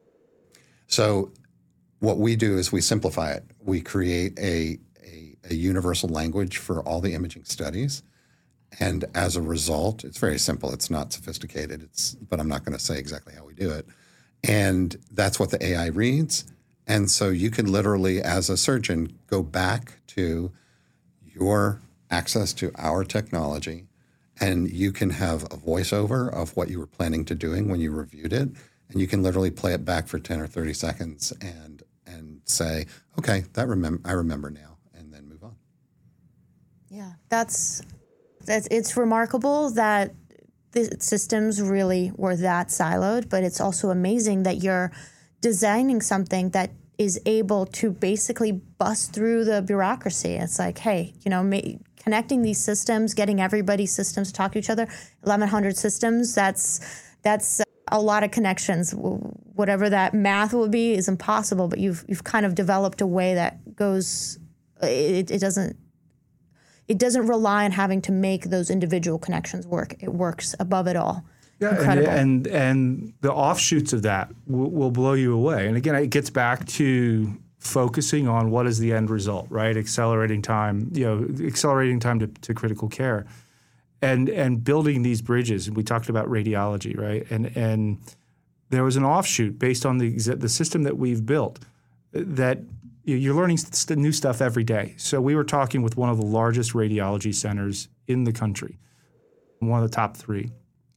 So what we do is we simplify it. We create a, a, a universal language for all the imaging studies. And as a result, it's very simple. It's not sophisticated. It's, but I'm not going to say exactly how we do it. And that's what the A I reads. And so you can literally, as a surgeon, go back to your access to our technology, and you can have a voiceover of what you were planning to doing when you reviewed it. And you can literally play it back for ten or thirty seconds and and say, okay, that remem- I remember now, and then move on. Yeah, that's, that's it's remarkable that the systems really were that siloed, but it's also amazing that you're designing something that is able to basically bust through the bureaucracy. It's like, hey, you know, ma- connecting these systems, getting everybody's systems to talk to each other, eleven hundred systems, that's that's a lot of connections. Whatever that math will be is impossible, but you've you've kind of developed a way that goes, it, it doesn't, it doesn't rely on having to make those individual connections work. It works above it all. Yeah, Incredible. And, and and the offshoots of that will, will blow you away. And again, it gets back to focusing on what is the end result, right? Accelerating time, you know, accelerating time to, to critical care, and and building these bridges. We talked about radiology, right? And and there was an offshoot based on the the system that we've built that you're learning st- new stuff every day. So we were talking with one of the largest radiology centers in the country, one of the top three.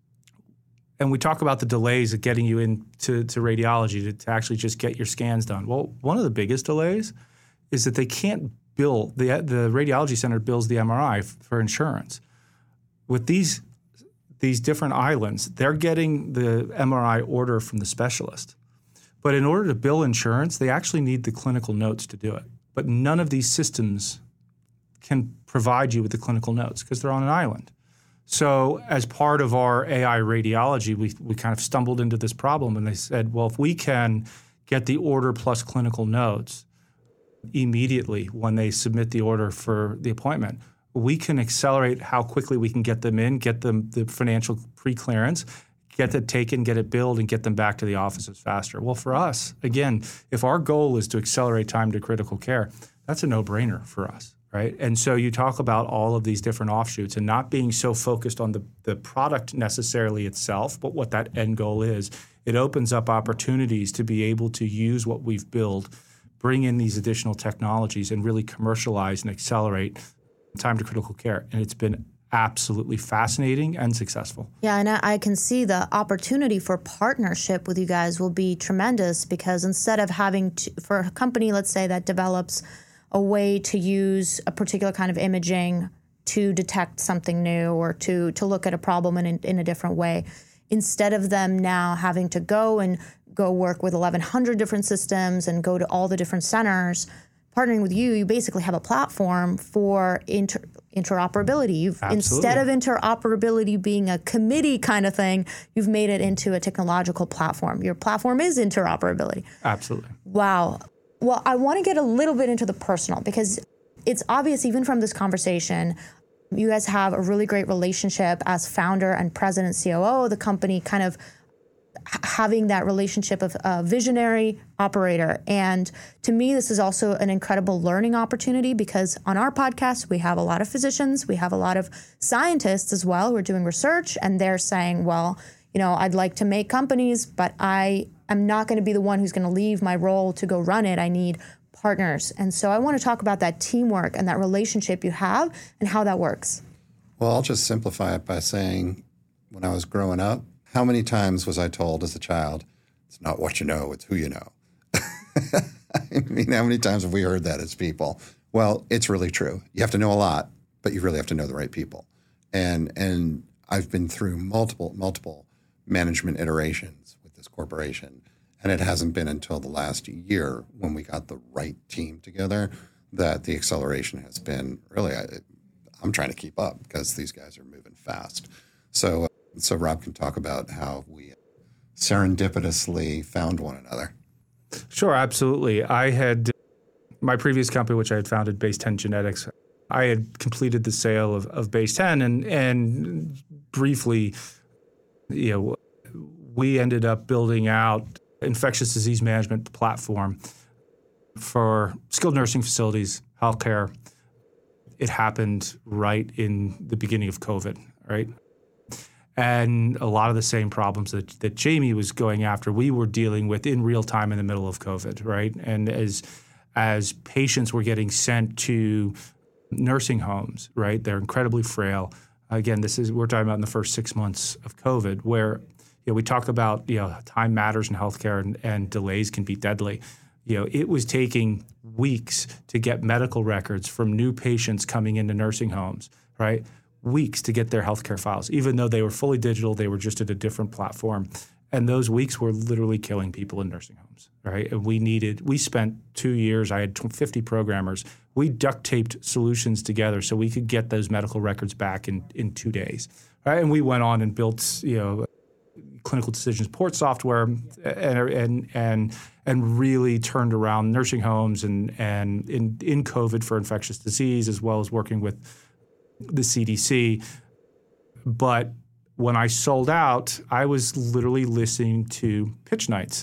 And we talk about the delays of getting you into to radiology to, to actually just get your scans done. Well, one of the biggest delays is that they can't bill, the, the radiology center bills the M R I f- for insurance. With these, these different islands, they're getting the M R I order from the specialist. But in order to bill insurance, they actually need the clinical notes to do it. But none of these systems can provide you with the clinical notes because they're on an island. So as part of our A I radiology, we we kind of stumbled into this problem, and they said, well, if we can get the order plus clinical notes immediately when they submit the order for the appointment, we can accelerate how quickly we can get them in, get them the financial pre-clearance, get it taken, get it billed, and get them back to the offices faster. Well, for us, again, if our goal is to accelerate time to critical care, that's a no-brainer for us. Right. And so you talk about all of these different offshoots and not being so focused on the, the product necessarily itself, but what that end goal is. It opens up opportunities to be able to use what we've built, bring in these additional technologies, and really commercialize and accelerate time to critical care. And it's been absolutely fascinating and successful. Yeah, and I can see the opportunity for partnership with you guys will be tremendous, because instead of having to, for a company, let's say, that develops a way to use a particular kind of imaging to detect something new or to to look at a problem in, in a different way, instead of them now having to go and go work with eleven hundred different systems and go to all the different centers, partnering with you, you basically have a platform for inter, interoperability. You've, instead of interoperability being a committee kind of thing, you've made it into a technological platform. Your platform is interoperability. Absolutely. Wow. Well, I want to get a little bit into the personal, because it's obvious even from this conversation, you guys have a really great relationship as founder and president, C O O of the company, kind of h- having that relationship of a visionary operator. And to me, this is also an incredible learning opportunity, because on our podcast, we have a lot of physicians, we have a lot of scientists as well who are doing research, and they're saying, well, you know, I'd like to make companies, but I am not going to be the one who's going to leave my role to go run it. I need partners. And so I want to talk about that teamwork and that relationship you have and how that works. Well, I'll just simplify it by saying, when I was growing up, how many times was I told as a child, it's not what you know, it's who you know? I mean, how many times have we heard that as people? Well, it's really true. You have to know a lot, but you really have to know the right people. And and I've been through multiple, multiple management iterations with this corporation. And it hasn't been until the last year, when we got the right team together, that the acceleration has been really, I, I'm trying to keep up because these guys are moving fast. So, uh, so Rob can talk about how we serendipitously found one another. Sure, absolutely. I had, my previous company, which I had founded, Base ten Genetics, I had completed the sale of, of Base ten, and, and briefly, you know, we ended up building out infectious disease management platform for skilled nursing facilities, healthcare. It happened right in the beginning of COVID, right? And a lot of the same problems that, that Jamie was going after, we were dealing with in real time in the middle of COVID, right? And as as patients were getting sent to nursing homes, right? They're incredibly frail. Again, this is we're talking about in the first six months of COVID, where you know, we talk about you know time matters in healthcare and, and delays can be deadly. You know, it was taking weeks to get medical records from new patients coming into nursing homes, right? Weeks to get their healthcare files, even though they were fully digital, they were just at a different platform. And those weeks were literally killing people in nursing homes, right? And we needed, we spent two years, I had fifty programmers. We duct taped solutions together so we could get those medical records back in, in two days, right? And we went on and built, you know, clinical decision support software and, and, and, and really turned around nursing homes and, and in, in COVID for infectious disease, as well as working with the C D C. But when I sold out, I was literally listening to pitch nights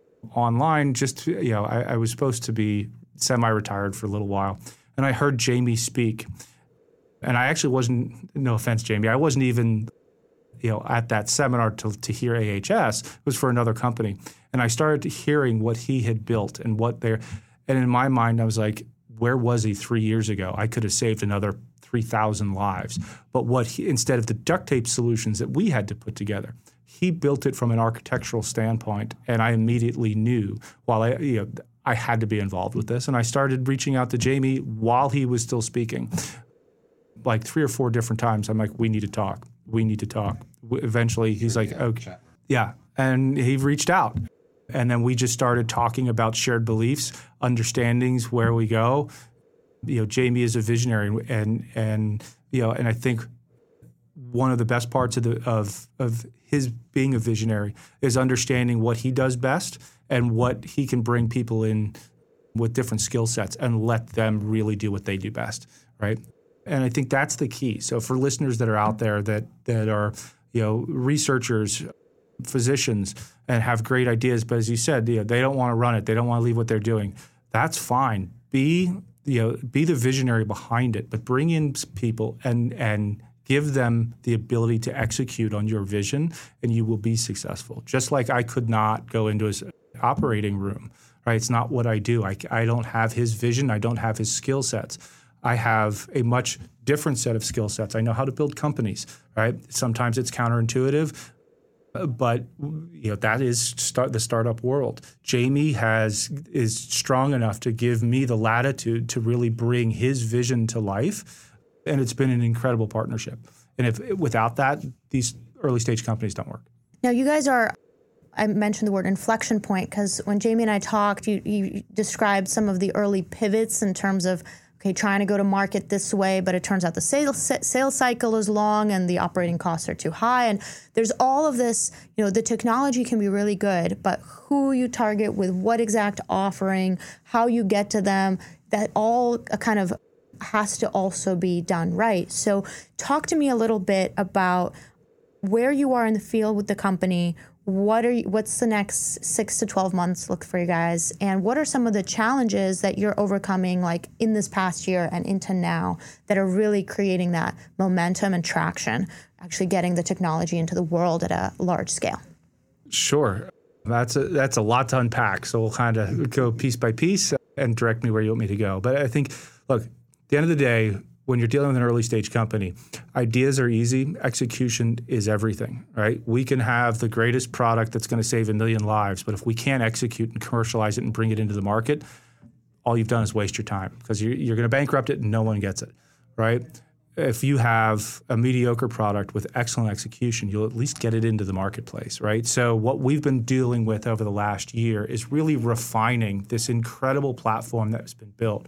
online. Just, you know, I, I was supposed to be semi-retired for a little while. And I heard Jamie speak. And I actually wasn't, no offense, Jamie, I wasn't even, you know, at that seminar to, to hear A H S. It was for another company. And I started hearing what he had built and what they're, and in my mind, I was like, where was he three years ago? I could have saved another three thousand lives. But what he, instead of the duct tape solutions that we had to put together, he built it from an architectural standpoint, and I immediately knew while I, you know, I had to be involved with this. And I started reaching out to Jamie while he was still speaking, like three or four different times. I'm like, we need to talk. We need to talk. Eventually, he's like, okay, yeah, and he reached out. And then we just started talking about shared beliefs, understandings, where we go. You know, Jamie is a visionary, and and you know, and I think one of the best parts of the of of his being a visionary is understanding what he does best and what he can bring people in with different skill sets and let them really do what they do best, right? And I think that's the key. So for listeners that are out there that that are, you know, researchers, physicians, and have great ideas, but as you said, you know, they don't want to run it, they don't want to leave what they're doing. That's fine. Be you know, be the visionary behind it, but bring in people and and give them the ability to execute on your vision, and you will be successful. Just like I could not go into his operating room, right? It's not what I do. I, I don't have his vision. I don't have his skill sets. I have a much different set of skill sets. I know how to build companies, right? Sometimes it's counterintuitive, but you know that is start the startup world. Jamie has is strong enough to give me the latitude to really bring his vision to life, and it's been an incredible partnership. And if without that, these early stage companies don't work. Now, you guys are. I mentioned the word inflection point because when Jamie and I talked, you, you described some of the early pivots in terms of. Okay, trying to go to market this way, but it turns out the sales sales cycle is long and the operating costs are too high. And there's all of this, you know, the technology can be really good, but who you target with what exact offering, how you get to them, that all kind of has to also be done right. So talk to me a little bit about where you are in the field with the company. What are you, what's the next six to twelve months look for you guys? And what are some of the challenges that you're overcoming like in this past year and into now that are really creating that momentum and traction, actually getting the technology into the world at a large scale? Sure. That's a, that's a lot to unpack. So we'll kind of go piece by piece and direct me where you want me to go. But I think, look, at the end of the day, when you're dealing with an early stage company, ideas are easy. Execution is everything, right? We can have the greatest product that's going to save a million lives, but if we can't execute and commercialize it and bring it into the market, all you've done is waste your time because you're, you're going to bankrupt it and no one gets it, right? If you have a mediocre product with excellent execution, you'll at least get it into the marketplace, right? So what we've been dealing with over the last year is really refining this incredible platform that's been built.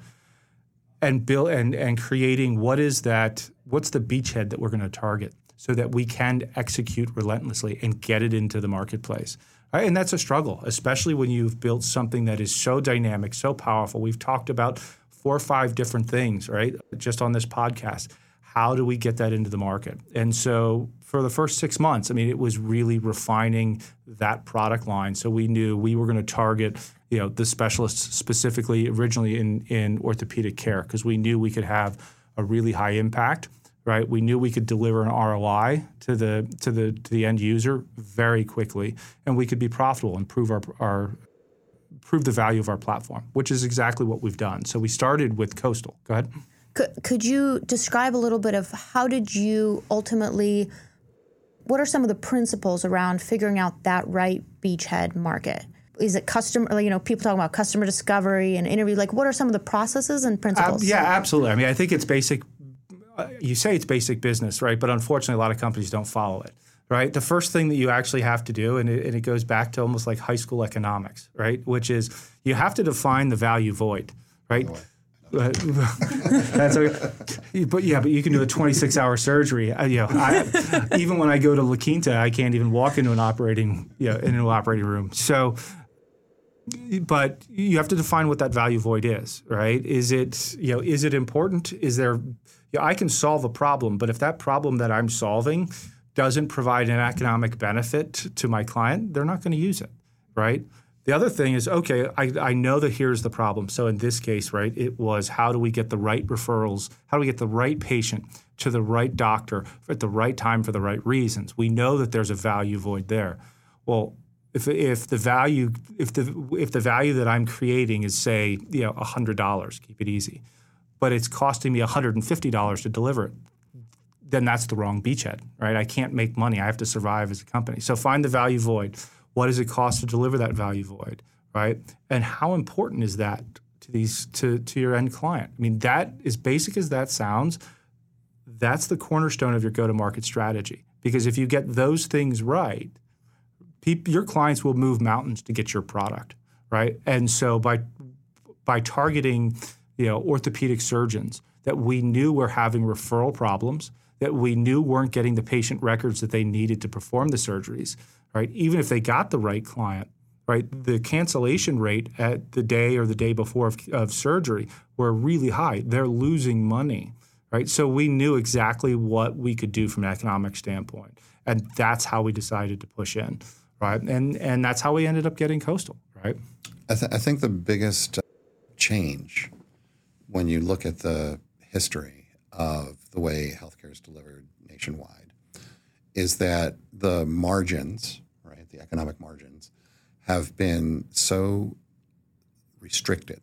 And build and, and creating what is that, what's the beachhead that we're going to target so that we can execute relentlessly and get it into the marketplace. Right? And that's a struggle, especially when you've built something that is so dynamic, so powerful. We've talked about four or five different things, right, just on this podcast. How do we get that into the market? And so for the first six months, I mean, it was really refining that product line. So we knew we were going to target, you know, the specialists specifically originally in, in orthopedic care because we knew we could have a really high impact, right? We knew we could deliver an R O I to the to the to the end user very quickly, and we could be profitable and prove our our prove the value of our platform, which is exactly what we've done. So we started with Coastal. Go ahead. Could, could you describe a little bit of how did you ultimately, what are some of the principles around figuring out that right beachhead market? Is it customer, you know, people talking about customer discovery and interview, like what are some of the processes and principles? Uh, yeah, absolutely. I mean, I think it's basic, uh, you say it's basic business, right? But unfortunately, a lot of companies don't follow it. Right. The first thing that you actually have to do, and it, and it goes back to almost like high school economics, right, which is you have to define the value void, right? Uh, that's okay. But yeah, but you can do a twenty-six hour surgery. Uh, you know, I, even when I go to La Quinta, I can't even walk into an operating, you know, in an operating room. So, but you have to define what that value void is, right? Is it, you know, is it important? Is there, you know, I can solve a problem, but if that problem that I'm solving doesn't provide an economic benefit to my client, they're not going to use it, right? The other thing is, okay, I, I know that here's the problem. So in this case, right, it was how do we get the right referrals, how do we get the right patient to the right doctor at the right time for the right reasons? We know that there's a value void there. Well, if if the value if the if the value that I'm creating is, say, you know, one hundred dollars, keep it easy, but it's costing me one hundred fifty dollars to deliver it, then that's the wrong beachhead, right? I can't make money. I have to survive as a company. So find the value void. What does it cost to deliver that value void, right? And how important is that to these to, to your end client? I mean, that, as basic as that sounds, that's the cornerstone of your go-to-market strategy. Because if you get those things right, pe- your clients will move mountains to get your product, right? And so by by targeting, you know, orthopedic surgeons that we knew were having referral problems, that we knew weren't getting the patient records that they needed to perform the surgeries, right? Even if they got the right client, right? The cancellation rate at the day or the day before of, of surgery were really high. They're losing money, right? So we knew exactly what we could do from an economic standpoint. And that's how we decided to push in, right? And and that's how we ended up getting Coastal, right? I, th- I think the biggest change when you look at the history of the way healthcare is delivered nationwide is that the margins, right, the economic margins, have been so restricted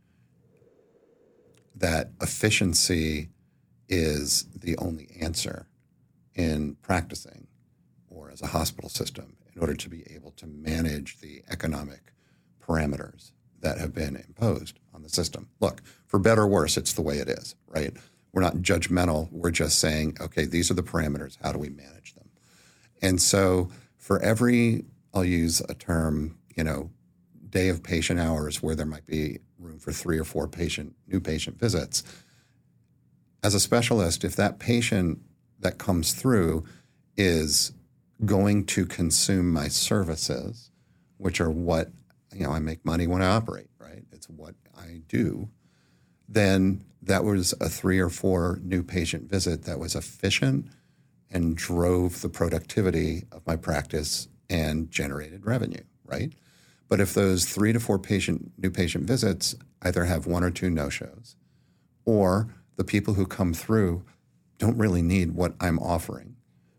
that efficiency is the only answer in practicing or as a hospital system in order to be able to manage the economic parameters that have been imposed on the system. Look, for better or worse, it's the way it is, right? We're not judgmental. We're just saying, okay, these are the parameters. How do we manage them? And so for every, I'll use a term, you know, day of patient hours where there might be room for three or four patient new patient visits, as a specialist, if that patient that comes through is going to consume my services, which are what, you know, I make money when I operate, right? It's what I do. Then that was a three or four new patient visit that was efficient and drove the productivity of my practice and generated revenue, right? But if those three to four patient new patient visits either have one or two no-shows, or the people who come through don't really need what I'm offering,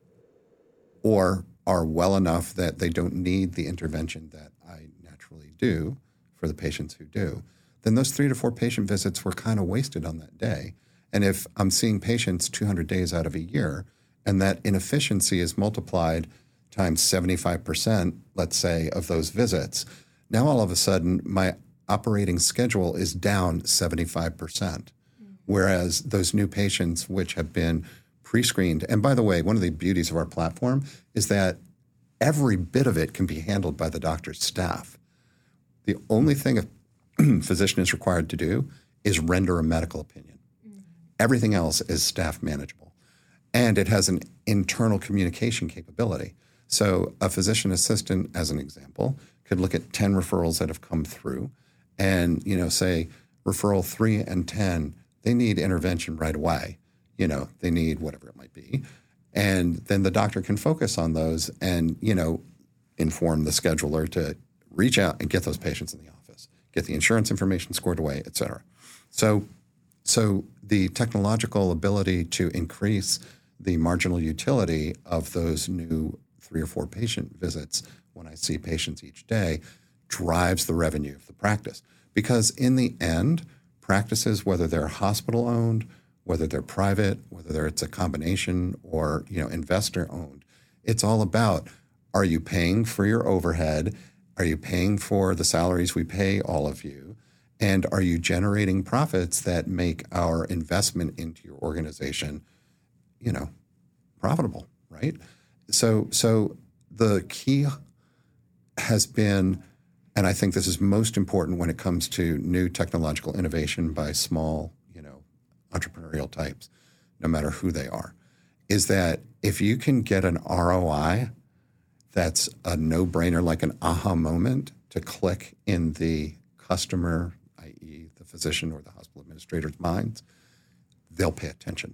or are well enough that they don't need the intervention that I naturally do for the patients who do, then those three to four patient visits were kind of wasted on that day. And if I'm seeing patients two hundred days out of a year, and that inefficiency is multiplied times seventy-five percent, let's say, of those visits, now all of a sudden my operating schedule is down seventy-five percent. Mm-hmm. Whereas those new patients, which have been pre-screened, and by the way, one of the beauties of our platform is that every bit of it can be handled by the doctor's staff. The only thing a physician is required to do is render a medical opinion. Mm-hmm. Everything else is staff manageable. And it has an internal communication capability. So a physician assistant, as an example, could look at ten referrals that have come through and, you know, say referral three and ten, they need intervention right away. You know, they need whatever it might be. And then the doctor can focus on those and, you know, inform the scheduler to reach out and get those patients in the office, get the insurance information squared away, et cetera. So, so the technological ability to increase the marginal utility of those new three or four patient visits when I see patients each day drives the revenue of the practice. Because in the end, practices, whether they're hospital-owned, whether they're private, whether it's a combination or, you know, investor-owned, it's all about, are you paying for your overhead? Are you paying for the salaries we pay all of you? And are you generating profits that make our investment into your organization, you know, profitable, right? So, so the key has been, and I think this is most important when it comes to new technological innovation by small, you know, entrepreneurial types, no matter who they are, is that if you can get an R O I that's a no-brainer, like an aha moment to click in the customer, that is the physician or the hospital administrator's minds, they'll pay attention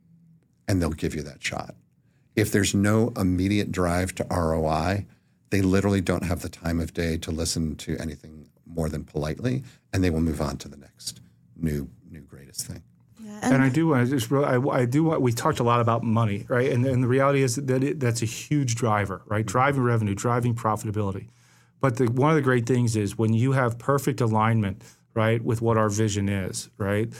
and they'll give you that shot. If there's no immediate drive to R O I, they literally don't have the time of day to listen to anything more than politely, and they will move on to the next new, new greatest thing. Yeah, and, and I do want to just, I, I do want, we talked a lot about money, right? And, and the reality is that it, that's a huge driver, right? Driving revenue, driving profitability. But the, one of the great things is when you have perfect alignment, right, with what our vision is, right,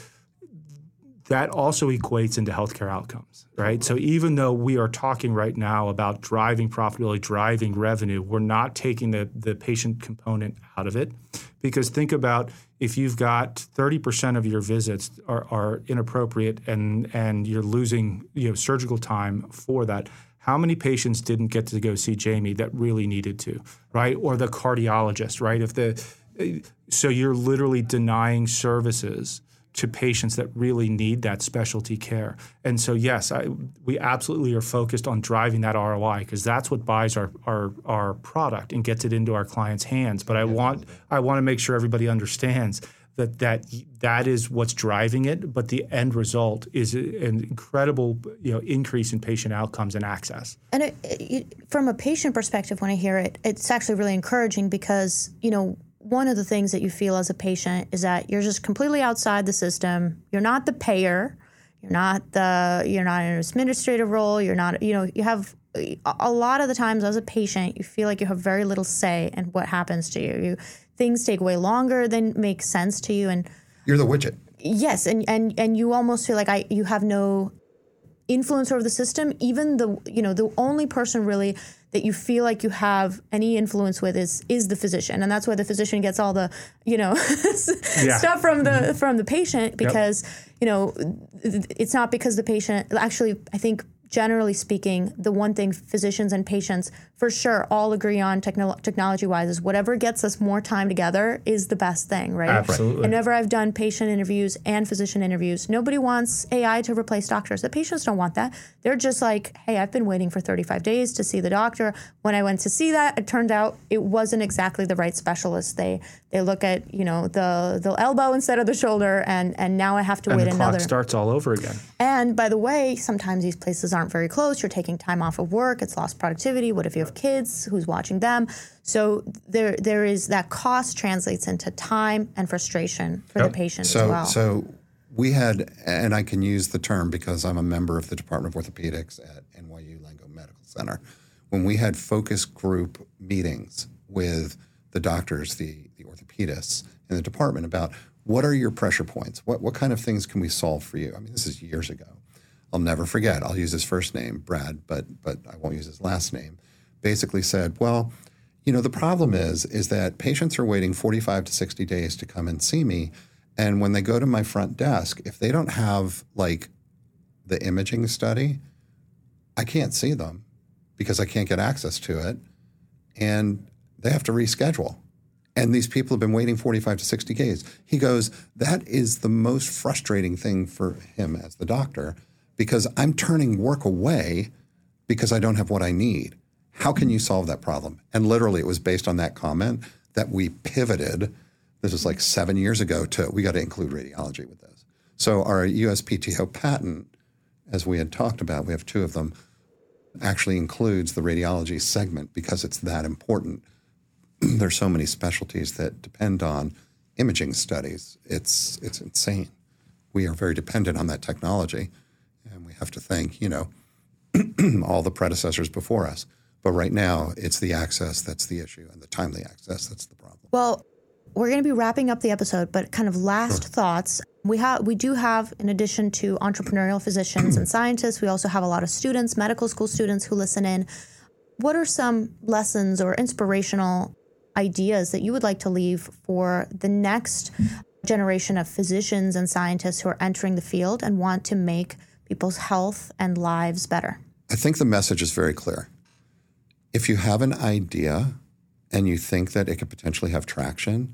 that also equates into healthcare outcomes, right? So even though we are talking right now about driving profitability, driving revenue, we're not taking the, the patient component out of it. Because think about if you've got thirty percent of your visits are, are inappropriate and, and you're losing, you know, surgical time for that, how many patients didn't get to go see Jamie that really needed to, right? Or the cardiologist, right? If the so you're literally denying services to patients that really need that specialty care. And so, yes, I, we absolutely are focused on driving that R O I because that's what buys our, our our product and gets it into our clients' hands. But I want I want to make sure everybody understands that that that is what's driving it. But the end result is an incredible, you know, increase in patient outcomes and access. And it, it, from a patient perspective, when I hear it, it's actually really encouraging because, you know, one of the things that you feel as a patient is that you're just completely outside the system. You're not the payer. You're not the. You're not in an administrative role. You're not. You know. You have a lot of the times as a patient, you feel like you have very little say in what happens to you. You things take way longer than make sense to you, and you're the widget. Yes, and and and you almost feel like I. You have no influence over the system. Even the. You know, the only person really that you feel like you have any influence with is is the physician, and that's why the physician gets all the you know yeah. stuff from the mm-hmm. from the patient because yep. you know it's not because the patient actually I think generally speaking the one thing physicians and patients for sure all agree on techno- technology wise is whatever gets us more time together is the best thing, right? Absolutely. And whenever I've done patient interviews and physician interviews, nobody wants A I to replace doctors. The patients don't want that. They're just like, hey, I've been waiting for thirty-five days to see the doctor. When I went to see that, it turned out it wasn't exactly the right specialist. They they look at, you know, the the elbow instead of the shoulder, and and now I have to and wait the another. clock starts all over again. And by the way, sometimes these places aren't very close. You're taking time off of work. It's lost productivity. What if you have kids? Who's watching them? So there there is that cost translates into time and frustration for yep. the patient so, as well. So we had, and I can use the term because I'm a member of the Department of Orthopedics at N Y U Langone Medical Center. When we had focus group meetings with the doctors, the, the orthopedists in the department about what are your pressure points? What what kind of things can we solve for you? I mean, this is years ago. I'll never forget. I'll use his first name, Brad, but but I won't use his last name. Basically said, well, you know, the problem is is that patients are waiting forty-five to sixty days to come and see me, and when they go to my front desk, if they don't have like the imaging study, I can't see them because I can't get access to it, and they have to reschedule. And these people have been waiting forty-five to sixty days. He goes, that is the most frustrating thing for him as the doctor because I'm turning work away because I don't have what I need. How can you solve that problem? And literally it was based on that comment that we pivoted. This was like seven years ago to, we got to include radiology with this. So our U S P T O patent, as we had talked about, we have two of them, actually includes the radiology segment because it's that important. There's so many specialties that depend on imaging studies. It's it's insane. We are very dependent on that technology, and we have to thank, you know, all the predecessors before us. But right now, it's the access that's the issue, and the timely access that's the problem. Well, we're going to be wrapping up the episode, but kind of last Sure. thoughts. We have, we do have, in addition to entrepreneurial physicians and scientists, we also have a lot of students, medical school students who listen in. What are some lessons or inspirational ideas that you would like to leave for the next generation of physicians and scientists who are entering the field and want to make people's health and lives better? I think the message is very clear. If you have an idea and you think that it could potentially have traction,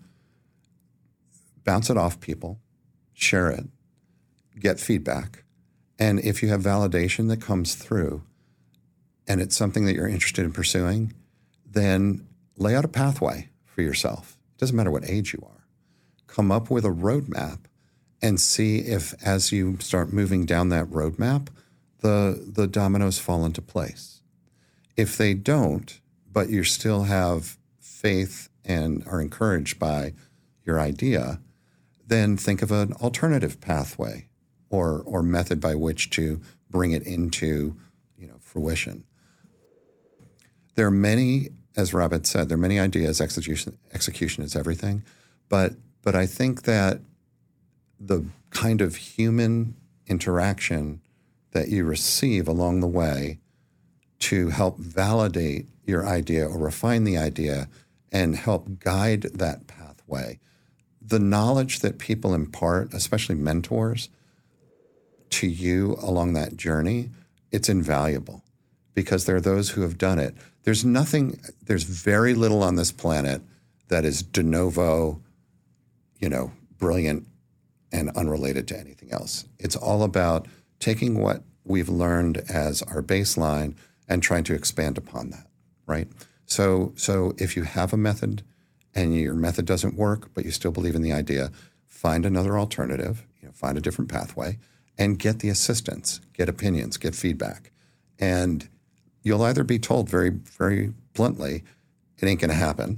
bounce it off people, share it, get feedback. And if you have validation that comes through and it's something that you're interested in pursuing, then lay out a pathway for yourself. It doesn't matter what age you are. Come up with a roadmap and see if, as you start moving down that roadmap, the, the dominoes fall into place. If they don't, but you still have faith and are encouraged by your idea, then think of an alternative pathway or or method by which to bring it into, you know, fruition. There are many, as Rob had said, there are many ideas. Execution execution is everything, but but I think that the kind of human interaction that you receive along the way to help validate your idea or refine the idea and help guide that pathway. The knowledge that people impart, especially mentors, to you along that journey, it's invaluable because there are those who have done it. There's nothing, there's very little on this planet that is de novo, you know, brilliant and unrelated to anything else. It's all about taking what we've learned as our baseline and trying to expand upon that, right? So, so if you have a method and your method doesn't work, but you still believe in the idea, find another alternative, you know, find a different pathway, and get the assistance, get opinions, get feedback. And you'll either be told very, very bluntly, it ain't going to happen.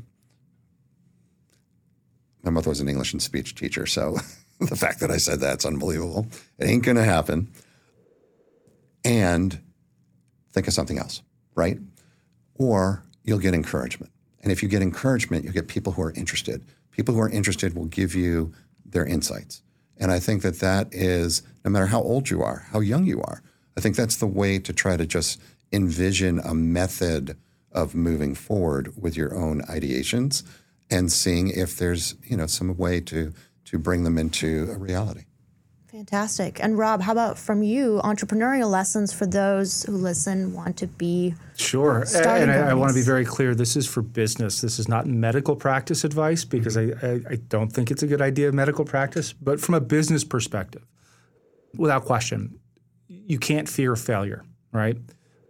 My mother was an English and speech teacher, so the fact that I said that's unbelievable. It ain't going to happen. And think of something else, right? Or you'll get encouragement. And if you get encouragement, you'll get people who are interested. People who are interested will give you their insights. And I think that that is, no matter how old you are, how young you are, I think that's the way to try to just envision a method of moving forward with your own ideations and seeing if there's, you know, some way to to bring them into a reality. Fantastic. And Rob, how about from you, entrepreneurial lessons for those who listen, want to be Sure. starting And I, I want to be companies? very clear, this is for business. This is not medical practice advice because I, I, I don't think it's a good idea of medical practice. But from a business perspective, without question, you can't fear failure, right?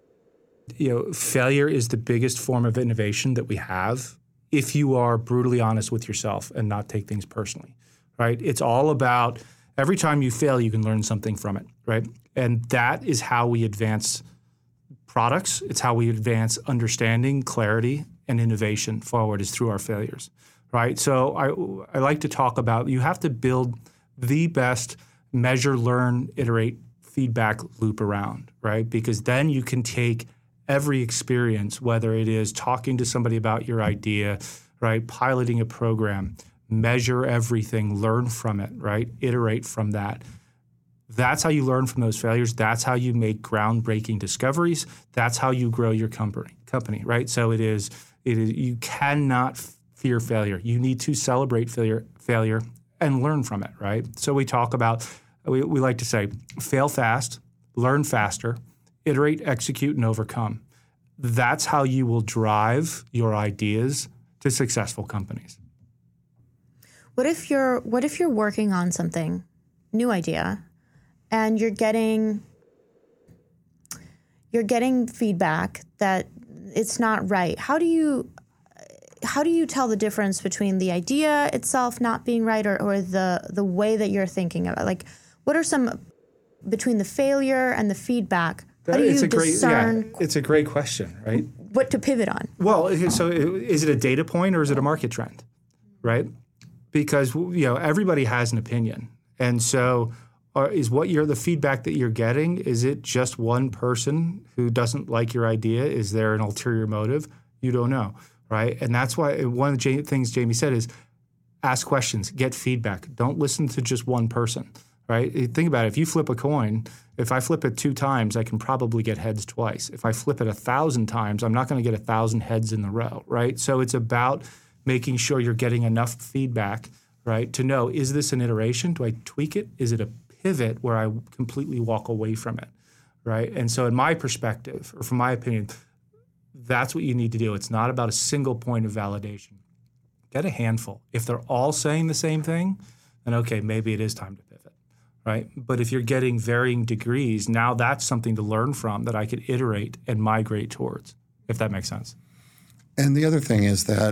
You know, failure is the biggest form of innovation that we have if you are brutally honest with yourself and not take things personally, right? It's all about every time you fail, you can learn something from it, right? And that is how we advance products. It's how we advance understanding, clarity, and innovation forward is through our failures, right? So I, I like to talk about you have to build the best measure, learn, iterate feedback loop around, right? Because then you can take every experience, whether it is talking to somebody about your idea, right, piloting a program, measure everything, learn from it, right? Iterate from that. That's how you learn from those failures. That's how you make groundbreaking discoveries. That's how you grow your company, company, right? So it is, it is you cannot fear failure. You need to celebrate failure, failure and learn from it, right? So we talk about, we, we like to say, fail fast, learn faster, iterate, execute, and overcome. That's how you will drive your ideas to successful companies. What if you're what if you're working on something, new idea, and you're getting you're getting feedback that it's not right? How do you how do you tell the difference between the idea itself not being right or, or the the way that you're thinking of it? Like, what are some between the failure and the feedback? How do you it's a great, discern yeah, it's a great question, right? what to pivot on? Well, so is it a data point or is it a market trend, right? Because you know everybody has an opinion, and so uh, is what you're the feedback that you're getting? Is it just one person who doesn't like your idea? Is there an ulterior motive? You don't know, right? And that's why one of the things Jamie said is ask questions, get feedback. Don't listen to just one person, right? Think about it. If you flip a coin, if I flip it two times, I can probably get heads twice. If I flip it a thousand times, I'm not going to get a thousand heads in the row, right? So it's about making sure you're getting enough feedback, right, to know, is this an iteration? Do I tweak it? Is it a pivot where I completely walk away from it, right? And so in my perspective, or from my opinion, that's what you need to do. It's not about a single point of validation. Get a handful. If they're all saying the same thing, then okay, maybe it is time to pivot, right? But if you're getting varying degrees, now that's something to learn from that I could iterate and migrate towards, if that makes sense. And the other thing is that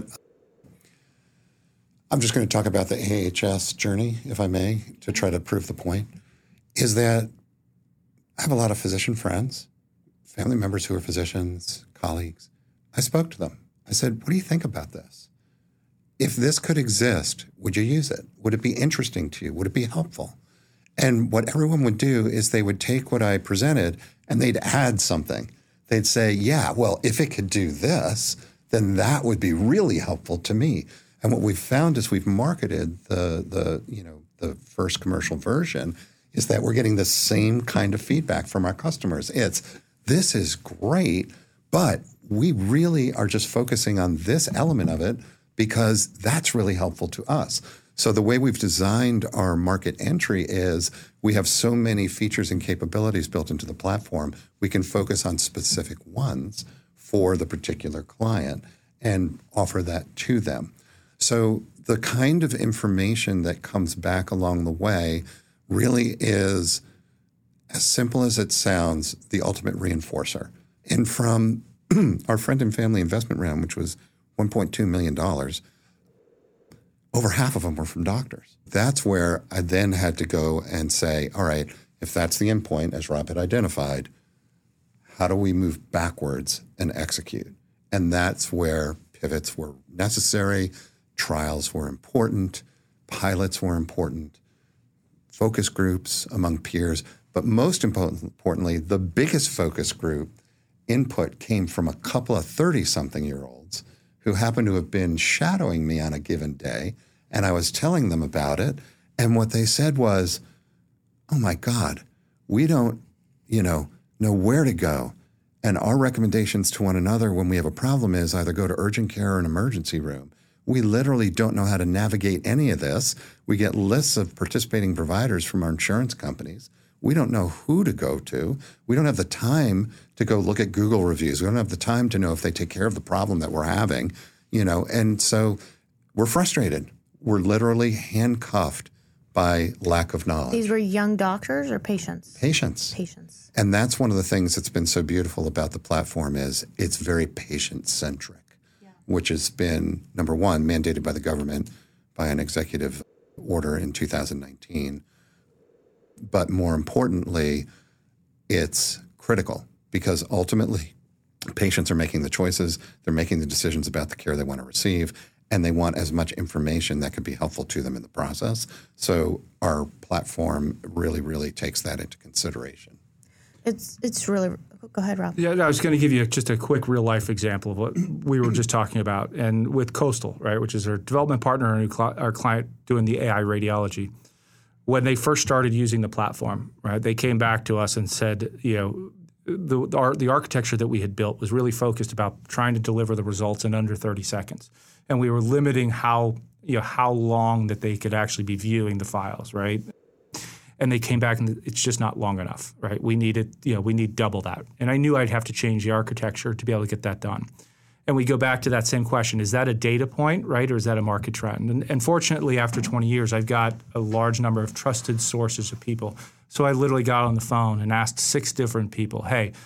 I'm just going to talk about the A H S journey, if I may, to try to prove the point, is that I have a lot of physician friends, family members who are physicians, colleagues. I spoke to them. I said, what do you think about this? If this could exist, would you use it? Would it be interesting to you? Would it be helpful? And what everyone would do is they would take what I presented and they'd add something. They'd say, yeah, well, if it could do this, then that would be really helpful to me. And what we've found as we've marketed the, the, you know, the first commercial version is that we're getting the same kind of feedback from our customers. It's, this is great, but we really are just focusing on this element of it because that's really helpful to us. So the way we've designed our market entry is we have so many features and capabilities built into the platform, we can focus on specific ones for the particular client and offer that to them. So the kind of information that comes back along the way really is, as simple as it sounds, the ultimate reinforcer. And from our friend and family investment round, which was one point two million dollars, over half of them were from doctors. That's where I then had to go and say, all right, if that's the endpoint, as Rob had identified, how do we move backwards and execute? And that's where pivots were necessary, trials were important, pilots were important, focus groups among peers, but most importantly, the biggest focus group input came from a couple of thirty-something-year-olds who happened to have been shadowing me on a given day, and I was telling them about it, and what they said was, oh my God, we don't, you know, know where to go. And our recommendations to one another when we have a problem is either go to urgent care or an emergency room. We literally don't know how to navigate any of this. We get lists of participating providers from our insurance companies. We don't know who to go to. We don't have the time to go look at Google reviews. We don't have the time to know if they take care of the problem that we're having, you know, and so we're frustrated. We're literally handcuffed by lack of knowledge. These were young doctors or patients? Patients. Patients. And that's one of the things that's been so beautiful about the platform is it's very patient-centric, yeah. which has been, number one, mandated by the government by an executive order in two thousand nineteen. But more importantly, it's critical because ultimately patients are making the choices, they're making the decisions about the care they want to receive, and they want as much information that could be helpful to them in the process. So our platform really, really takes that into consideration. It's it's really – go ahead, Rob. Yeah, I was going to give you just a quick real-life example of what we were just talking about. And with Coastal, right, which is our development partner and our client doing the A I radiology, when they first started using the platform, right, they came back to us and said, you know, the, the, our, the architecture that we had built was really focused about trying to deliver the results in under thirty seconds. And we were limiting how, you know, how long that they could actually be viewing the files, right? And they came back and it's just not long enough, right? We needed, you know, we need double that. And I knew I'd have to change the architecture to be able to get that done. And we go back to that same question, is that a data point, right, or is that a market trend? And, and fortunately, after twenty years, I've got a large number of trusted sources of people. So I literally got on the phone and asked six different people, hey,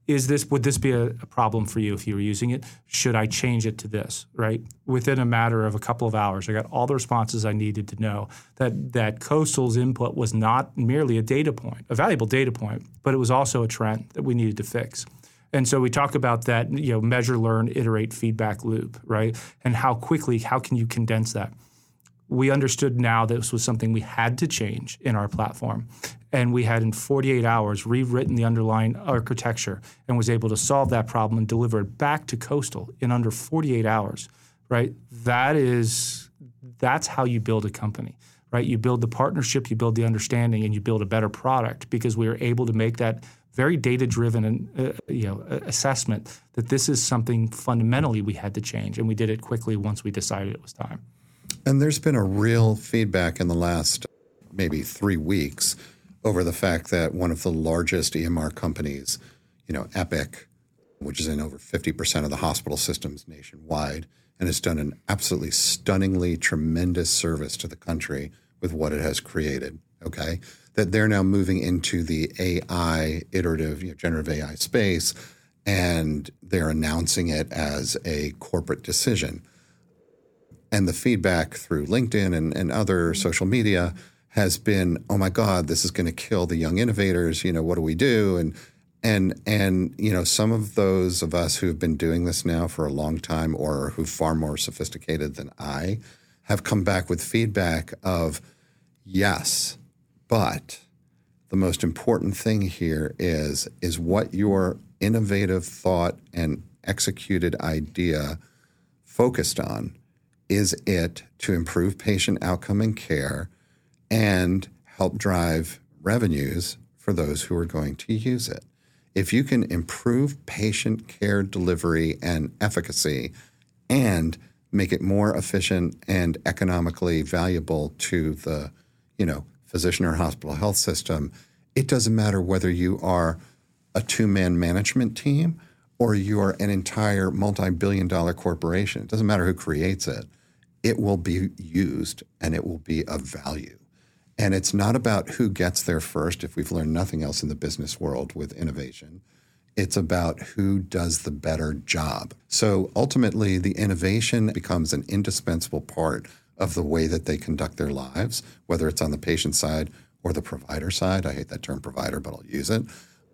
is this, would this be a, a problem for you if you were using it? Should I change it to this, right? Within a matter of a couple of hours, I got all the responses I needed to know that, that Coastal's input was not merely a data point, a valuable data point, but it was also a trend that we needed to fix. And so we talk about that, you know, measure, learn, iterate feedback loop, right? And how quickly, how can you condense that? We understood now that this was something we had to change in our platform. And we had in forty-eight hours rewritten the underlying architecture and was able to solve that problem and deliver it back to Coastal in under forty-eight hours, right? That is, that's how you build a company, right? You build the partnership, you build the understanding, and you build a better product because we were able to make that very data-driven and uh, you know assessment that this is something fundamentally we had to change, and we did it quickly once we decided it was time. And there's been a real feedback in the last maybe three weeks over the fact that one of the largest E M R companies, you know, Epic, which is in over fifty percent of the hospital systems nationwide, and has done an absolutely stunningly tremendous service to the country with what it has created, okay? That they're now moving into the A I, iterative, you know, generative A I space, and they're announcing it as a corporate decision. And the feedback through LinkedIn and, and other social media has been, oh my God, this is going to kill the young innovators. You know, what do we do? And and and you know, some of those of us who have been doing this now for a long time, or who are far more sophisticated than I, have come back with feedback of, yes, but the most important thing here is is what your innovative thought and executed idea focused on. Is it to improve patient outcome and care and help drive revenues for those who are going to use it? If you can improve patient care delivery and efficacy and make it more efficient and economically valuable to the, you know, physician or hospital health system, it doesn't matter whether you are a two-man management team or you are an entire multi-billion dollar corporation. It doesn't matter who creates it. It will be used and it will be of value. And it's not about who gets there first, if we've learned nothing else in the business world with innovation. It's about who does the better job. So ultimately, the innovation becomes an indispensable part of the way that they conduct their lives, whether it's on the patient side or the provider side. I hate that term provider, but I'll use it.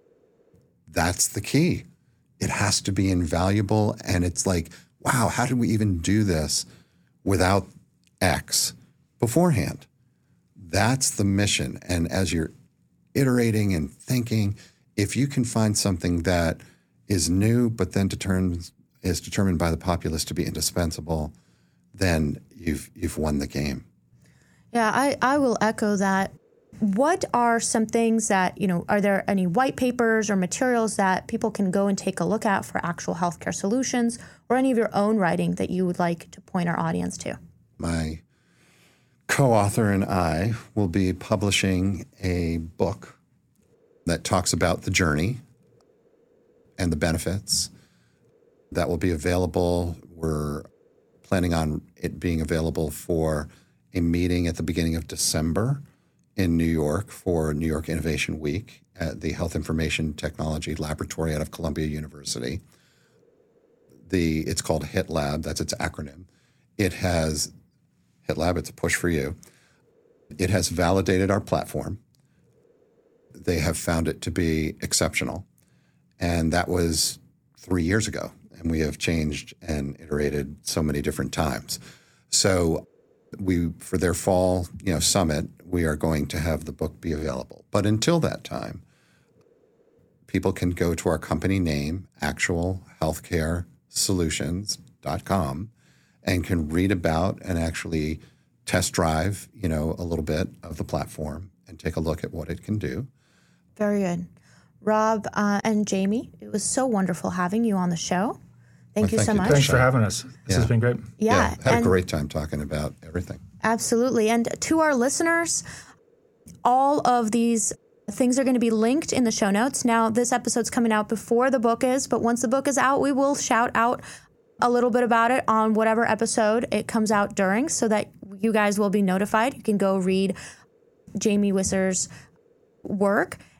That's the key. It has to be invaluable. And it's like, wow, how did we even do this without X beforehand? That's the mission. And as you're iterating and thinking, if you can find something that is new, but then determines, is determined by the populace to be indispensable, then you've you've won the game. Yeah, I, I will echo that. What are some things that, you know, are there any white papers or materials that people can go and take a look at for actual healthcare solutions, or any of your own writing that you would like to point our audience to? My co-author and I will be publishing a book that talks about the journey and the benefits. That will be available. We're planning on it being available for a meeting at the beginning of December in New York for New York Innovation Week at the Health Information Technology Laboratory out of Columbia University. The it's called HitLab. That's its acronym. It has HitLab. It's a push for you. It has validated our platform. They have found it to be exceptional, and that was three years ago. And we have changed and iterated so many different times. So we, for their fall, you know, summit, we are going to have the book be available. But until that time, people can go to our company name, actual healthcare solutions dot com, and can read about and actually test drive, you know, a little bit of the platform and take a look at what it can do. Very good. Rob uh, and Jamie, it was so wonderful having you on the show. Thank Well, you thank so you, much. Thanks for having us. This Yeah. has been great. Yeah, had and a great time talking about everything. absolutely. And to our listeners, all of these things are going to be linked in the show notes. Now, this episode's coming out before the book is, but once the book is out, we will shout out a little bit about it on whatever episode it comes out during, so that you guys will be notified. You can go read Jamie Wisser's work.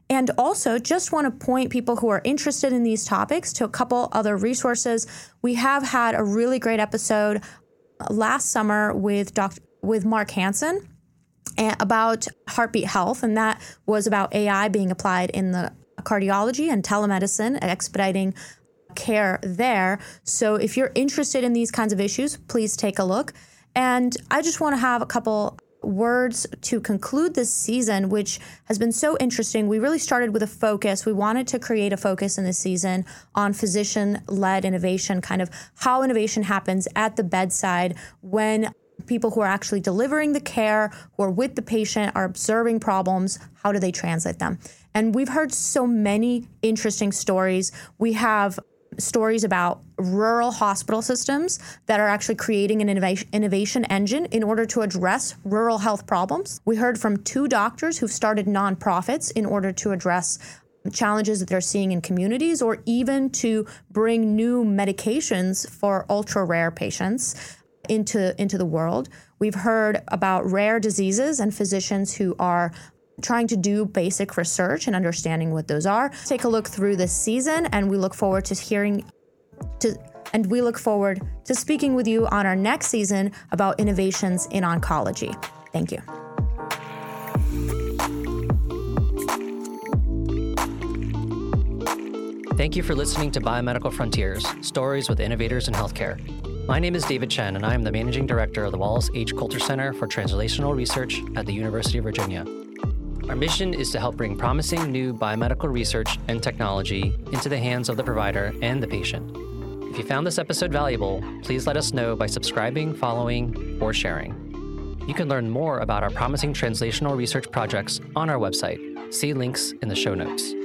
And also, just want to point people who are interested in these topics to a couple other resources. We have had a really great episode last summer with Doctor with Mark Hansen about heartbeat health, and that was about A I being applied in the cardiology and telemedicine, expediting care there. So if you're interested in these kinds of issues, please take a look. And I just want to have a couple words to conclude this season, which has been so interesting. We really started with a focus. We wanted to create a focus in this season on physician-led innovation, kind of how innovation happens at the bedside when people who are actually delivering the care, who are with the patient, are observing problems. How do they translate them? And we've heard so many interesting stories. We have stories about rural hospital systems that are actually creating an innovation, innovation engine in order to address rural health problems. We heard from two doctors who've started nonprofits in order to address challenges that they're seeing in communities, or even to bring new medications for ultra-rare patients into, into the world. We've heard about rare diseases and physicians who are trying to do basic research and understanding what those are. Take a look through this season, and we look forward to hearing to and we look forward to speaking with you on our next season about innovations in oncology. Thank you. Thank you for listening to Biomedical Frontiers, Stories with Innovators in Healthcare. My name is David Chen, and I am the Managing Director of the Wallace H. Coulter Center for Translational Research at the University of Virginia. Our mission is to help bring promising new biomedical research and technology into the hands of the provider and the patient. If you found this episode valuable, please let us know by subscribing, following, or sharing. You can learn more about our promising translational research projects on our website. See links in the show notes.